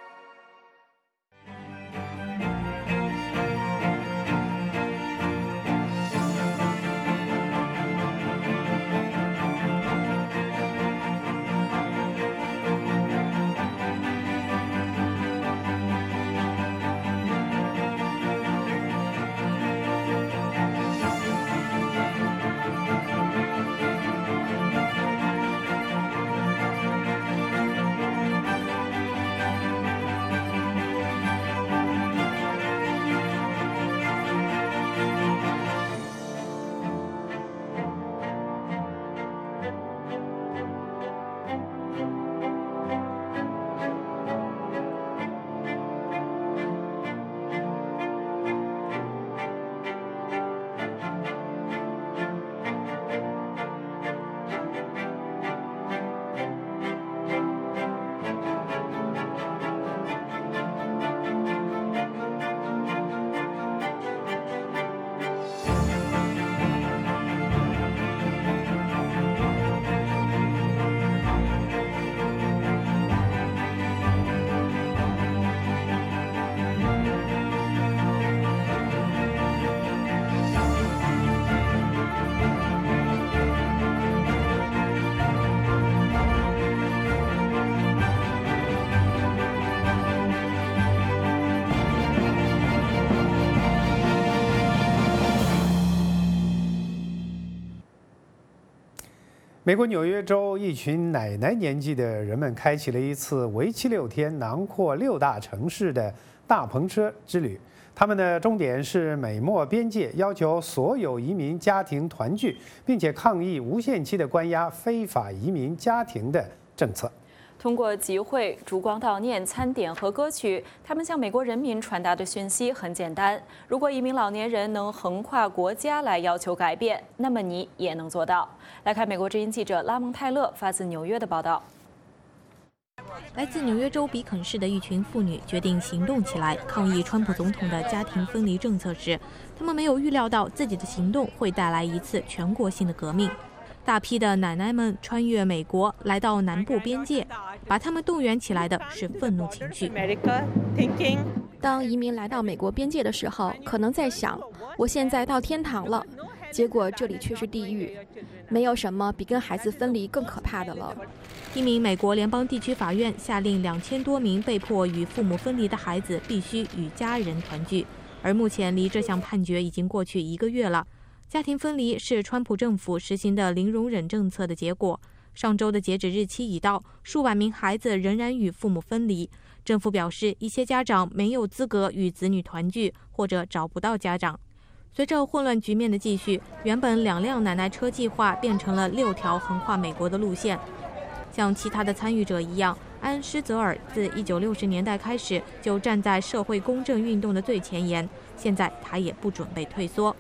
Speaker 1: 美国纽约州一群奶奶年纪的人们开启了一次为期6天、囊括6大城市的大篷车之旅。他们的终点是美墨边界，要求所有移民家庭团聚，并且抗议无限期的关押非法移民家庭的政策。
Speaker 2: 通过集会、烛光悼念、餐点和歌曲，他们向美国人民传达的讯息很简单：如果一名老年人能横跨国家来要求改变，那么你也能做到。来看美国之音记者拉蒙泰勒发自纽约的报道。
Speaker 24: 来自纽约州比肯市的一群妇女决定行动起来，抗议川普总统的家庭分离政策时，他们没有预料到自己的行动会带来一次全国性的革命。大批的奶奶们穿越美国，来到南部边界，把他们动员起来的是愤怒情绪。
Speaker 6: 当移民来到美国边界的时候，可能在想，我现在到天堂了，结果这里却是地狱。没有什么比跟孩子分离更可怕的了。
Speaker 24: 一名美国联邦地区法院下令2000多名被迫与父母分离的孩子必须与家人团聚，而目前离这项判决已经过去1个月了。家庭分离是川普政府实行的零容忍政策的结果。上周的截止日期已到，数万名孩子仍然与父母分离。政府表示，一些家长没有资格与子女团聚，或者找不到家长。随着混乱局面的继续，原本2辆奶奶车计划变成了6条横跨美国的路线。像其他的参与者一样，安·施泽尔自1960年代开始就站在社会公正运动的最前沿，现在他也不准备退缩。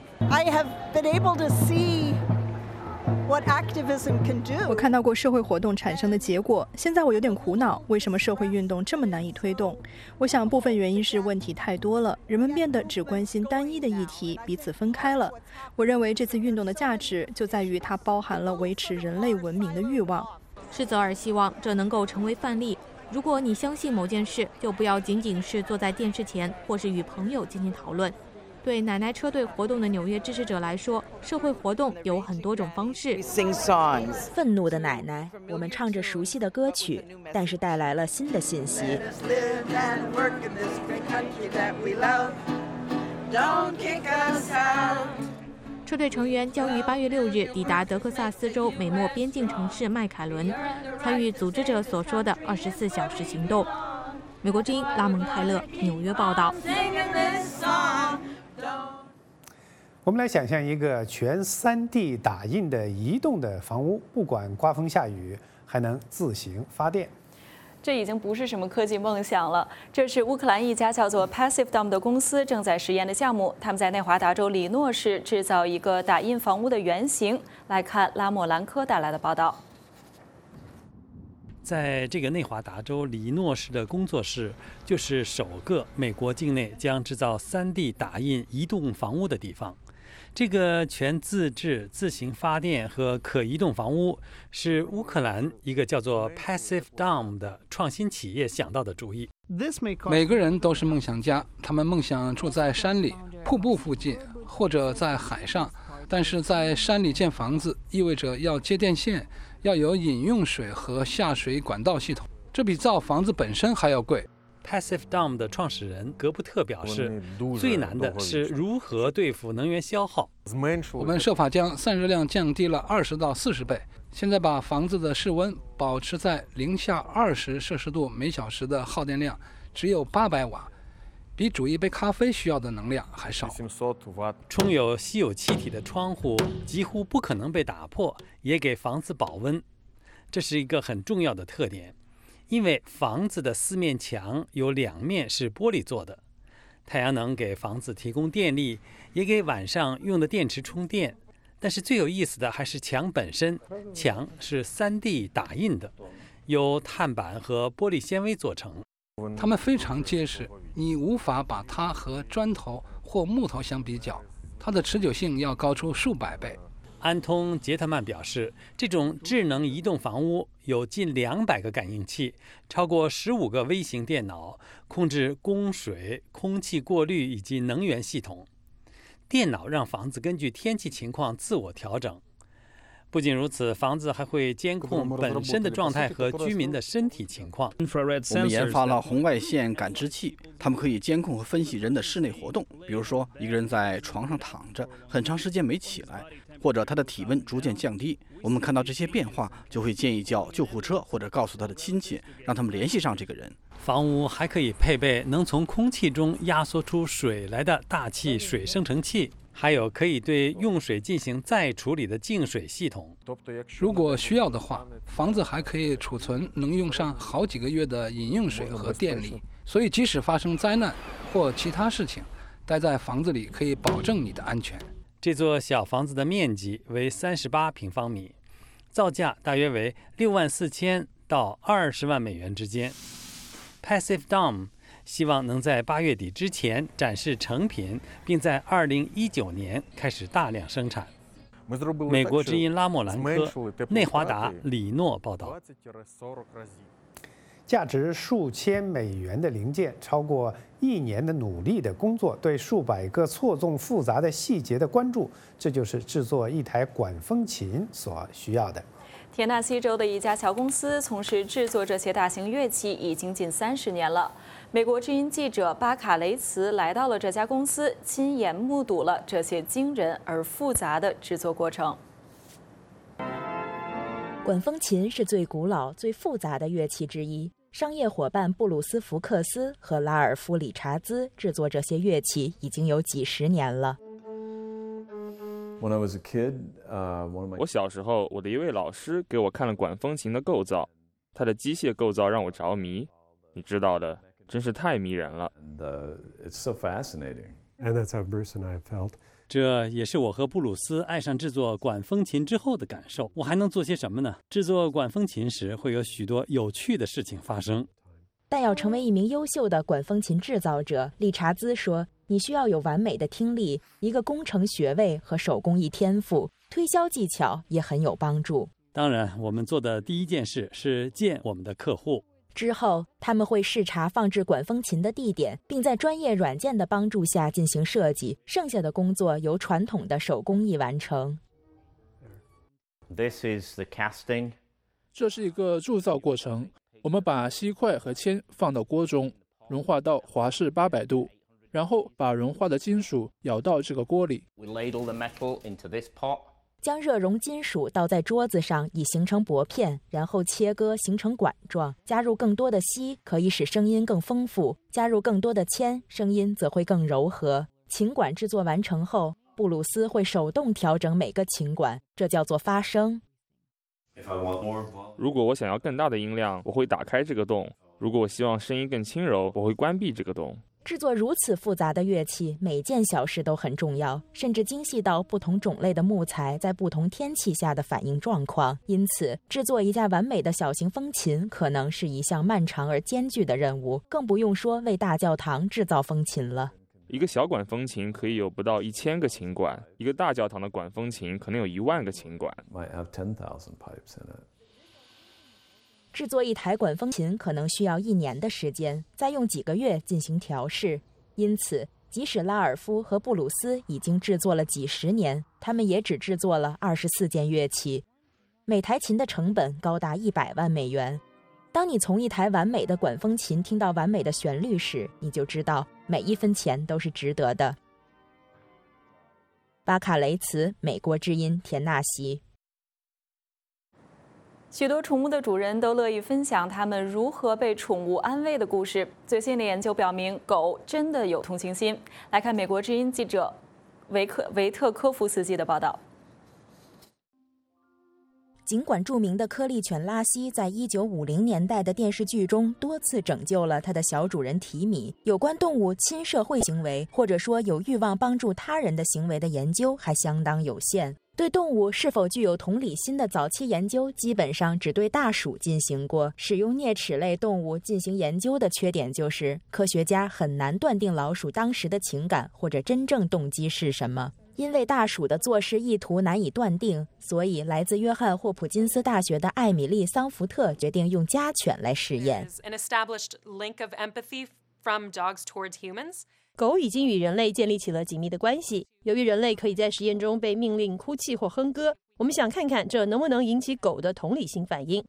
Speaker 8: 我看到过社会活动产生的结果，现在我有点苦恼，为什么社会运动这么难以推动？我想部分原因是问题太多了，人们变得只关心单一的议题，彼此分开了。我认为这次运动的价值就在于它包含了维持人类文明的欲望。
Speaker 24: 施泽尔希望这能够成为范例。如果你相信某件事，就不要仅仅是坐在电视前，或是与朋友进行讨论。对奶奶车队活动的纽约支持者来说，社会活动有很多种方式。
Speaker 13: 愤怒的奶奶，我们唱着熟悉的歌曲，但是带来了新的信息。
Speaker 6: 车队成员将于8月6日抵达德克萨斯州美墨边境城市麦凯伦，参与组织者所说的24小时行动。美国之音拉蒙泰勒纽约报道。
Speaker 1: 我们来想象一个全3D 打印的移动的房屋，不管刮风下雨，还能自行发电。
Speaker 2: 这已经不是什么科技梦想了，这是乌克兰一家叫做 Passive Dome 的公司正在实验的项目。他们在内华达州里诺市制造一个打印房屋的原型。来看拉莫兰科带来的报道。
Speaker 19: 在这个内华达州里诺市的工作室，就是首个美国境内将制造3D 打印移动房屋的地方。这个全自制、自行发电和可移动房屋是乌克兰一个叫做 Passive Dome 的创新企业想到的主意。
Speaker 10: 每个人都是梦想家，他们梦想住在山里、瀑布附近或者在海上。但是在山里建房子意味着要接电线，要有饮用水和下水管道系统，这比造房子本身还要贵。
Speaker 19: Passive Dome 的创始人格布特表示，最难的是如何对付能源消耗。
Speaker 10: 我们设法将散热量降低了20到40倍，现在把房子的室温保持在零下20摄氏度每小时的耗电量只有800瓦，比煮一杯咖啡需要的能量还少。
Speaker 19: 充有稀有气体的窗户几乎不可能被打破，也给房子保温，这是一个很重要的特点。因为房子的4面墙有2面是玻璃做的，太阳能给房子提供电力，也给晚上用的电池充电。但是最有意思的还是墙本身，墙是3D 打印的，由碳板和玻璃纤维做成。
Speaker 10: 它们非常结实，你无法把它和砖头或木头相比较，它的持久性要高出数百倍。
Speaker 19: 安通·杰特曼表示，这种智能移动房屋有近200个感应器，超过15个微型电脑，控制供水、空气过滤以及能源系统。电脑让房子根据天气情况自我调整。不仅如此，房子还会监控本身的状态和居民的身体情况。
Speaker 11: 我们研发了红外线感知器，它们可以监控和分析人的室内活动，比如说一个人在床上躺着很长时间没起来，或者他的体温逐渐降低。我们看到这些变化，就会建议叫救护车，或者告诉他的亲戚，让他们联系上这个人。
Speaker 19: 房屋还可以配备能从空气中压缩出水来的大气水生成器，还有可以对用水进行再处理的净水系统。
Speaker 10: 如果需要的话，房子还可以储存能用上好几个月的饮用水和电力，所以即使发生灾难或其他事情，待在房子里可以保证你的安全。
Speaker 19: 这座小房子的面积为38平方米，造价大约为64000到20万美元之間。Passive Dome 希望能在8月底之前展示成品，并在2019年开始大量生产。美国之音拉莫兰科，内华达里诺报道。
Speaker 1: 价值数千美元的零件，超过1年的努力的工作，对数百个错综复杂的细节的关注，这就是制作一台管风琴所需要的。
Speaker 2: 田纳西州的一家小公司从事制作这些大型乐器已经近30年了。美国之音记者巴卡雷茨来到了这家公司，亲眼目睹了这些惊人而复杂的制作过程。
Speaker 24: 管风琴是最古老、最复杂的乐器之一。商业伙伴布鲁斯·福克斯和拉尔夫·理查兹制作这些乐器已经有几10年了。
Speaker 25: 我小时候，我的一位老师给我看了管风琴的构造，它的机械构造让我着迷。你知道的，真是太迷人了。
Speaker 19: 这也是我和布鲁斯爱上制作管风琴之后的感受。我还能做些什么呢？制作管风琴时会有许多有趣的事情发生。
Speaker 24: 但要成为一名优秀的管风琴制造者，理查兹说，你需要有完美的听力、一个工程学位和手工艺天赋，推销技巧也很有帮助。
Speaker 19: 当然，我们做的第一件事是见我们的客户。
Speaker 24: 之后，他们会视察放置管风琴的地点，并在专业软件的帮助下进行设计。剩下的工作由传统的手工艺完成。
Speaker 12: This is the casting.
Speaker 10: 这是一个铸造过程。我们把锡块和铅放到锅中，融化到华氏800度， 然后把融化的金属舀到这个锅里。
Speaker 24: 将热熔金属倒在桌子上，以形成薄片，然后切割形成管状。加入更多的锡，可以使声音更丰富；加入更多的铅，声音则会更柔和。琴管制作完成后，布鲁斯会手动调整每个琴管，这叫做发声。
Speaker 25: 如果我想要更大的音量，我会打开这个洞；如果我希望声音更轻柔，我会关闭这个洞。
Speaker 24: 制作如此复杂的乐器，每件小事都很重要，甚至精细到不同种类的木材在不同天气下的反应状况。因此，制作一架完美的小型风琴可能是一项漫长而艰巨的任务，更不用说为大教堂制造风琴了。
Speaker 25: 一个小管风琴可以有不到1000个琴管，一个大教堂的管风琴可能有10000个琴管。
Speaker 24: 制作一台管风琴可能需要1年的时间，再用几个月进行调试。因此，即使拉尔夫和布鲁斯已经制作了几十年，他们也只制作了24件乐器。每台琴的成本高达100万美元。当你从一台完美的管风琴听到完美的旋律时，你就知道每一分钱都是值得的。巴卡雷茨，美国之音，田纳西。
Speaker 2: 许多宠物的主人都乐意分享他们如何被宠物安慰的故事。最新的研究表明，狗真的有同情心。来看美国之音记者维特科夫斯基的报道。
Speaker 24: 尽管著名的颗粒犬拉西在1950年代的电视剧中多次拯救了他的小主人提米，有关动物亲社会行为或者说有欲望帮助他人的行为的研究还相当有限。对动物是否具有同理心的早期研究基本上只对大鼠进行过。使用啮齿类动物进行研究的缺点就是科学家很难断定老鼠当时的情感或者真正动机是什么。因为大鼠的做事意图难以断定，所以来自约翰霍普金斯大学的艾米丽·桑福特决定用家犬来实验。
Speaker 3: 狗已经与人类建立起了紧密的关系。由于人类可以在实验中被命令哭泣或哼歌，我们想看看这能不能引起狗的同理心反应。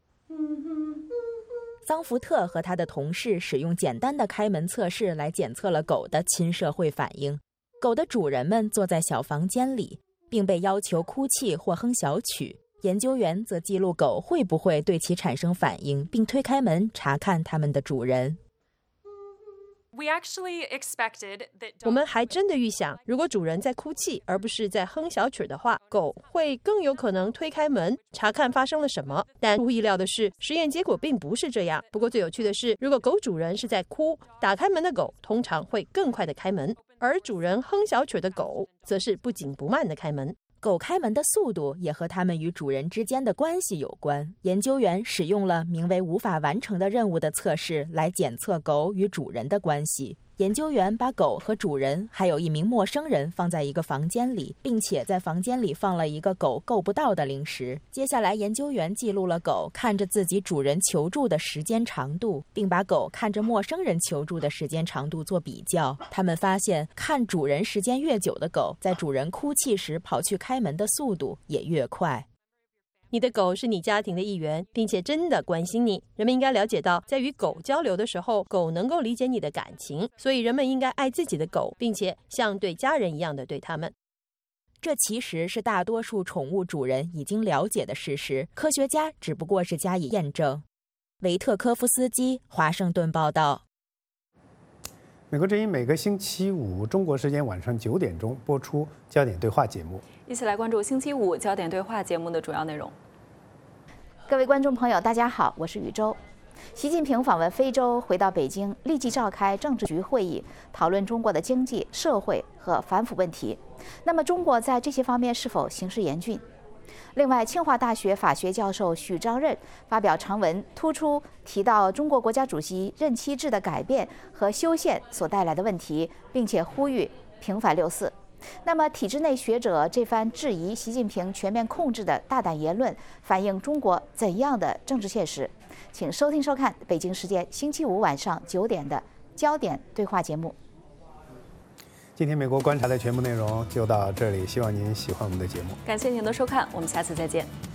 Speaker 24: 桑福特和他的同事使用简单的开门测试来检测了狗的亲社会反应。狗的主人们坐在小房间里，并被要求哭泣或哼小曲。研究员则记录狗会不会对其产生反应，并推开门查看它们的主人。
Speaker 3: 我们还真的预想，如果主人在哭泣而不是在哼小曲的话，狗会更有可能推开门查看发生了什么。但出乎意料的是，实验结果并不是这样。不过最有趣的是，如果狗主人是在哭，打开门的狗通常会更快的开门，而主人哼小曲的狗则是不紧不慢的开门。
Speaker 24: 狗开门的速度也和它们与主人之间的关系有关。研究员使用了名为无法完成的任务的测试来检测狗与主人的关系。研究员把狗和主人还有一名陌生人放在一个房间里，并且在房间里放了一个狗够不到的零食。接下来研究员记录了狗看着自己主人求助的时间长度，并把狗看着陌生人求助的时间长度做比较。他们发现看主人时间越久的狗，在主人哭泣时跑去开门的速度也越快。
Speaker 3: 你的狗是你家庭的一员，并且真的关心你。人们应该了解到，在与狗交流的时候，狗能够理解你的感情，所以人们应该爱自己的狗，并且像对家人一样的对它们。
Speaker 24: 这其实是大多数宠物主人已经了解的事实，科学家只不过是加以验证。维特科夫斯基，华盛顿报道。
Speaker 1: 美国之音每个星期五中国时间晚上9点钟播出焦点对话节目，
Speaker 2: 一起来关注星期五焦点对话节目的主要内容。
Speaker 16: 各位观众朋友，大家好，我是宇宙。习近平访问非洲，回到北京，立即召开政治局会议，讨论中国的经济、社会和反腐问题。那么，中国在这些方面是否形势严峻？另外，清华大学法学教授许章任发表长文，突出提到中国国家主席任期制的改变和修宪所带来的问题，并且呼吁平反6·4。那么，体制内学者这番质疑习近平全面控制的大胆言论，反映中国怎样的政治现实？请收听收看北京时间星期五晚上9点的焦点对话节目。
Speaker 1: 今天美国观察的全部内容就到这里，希望您喜欢我们的节目。
Speaker 2: 感谢您的收看，我们下次再见。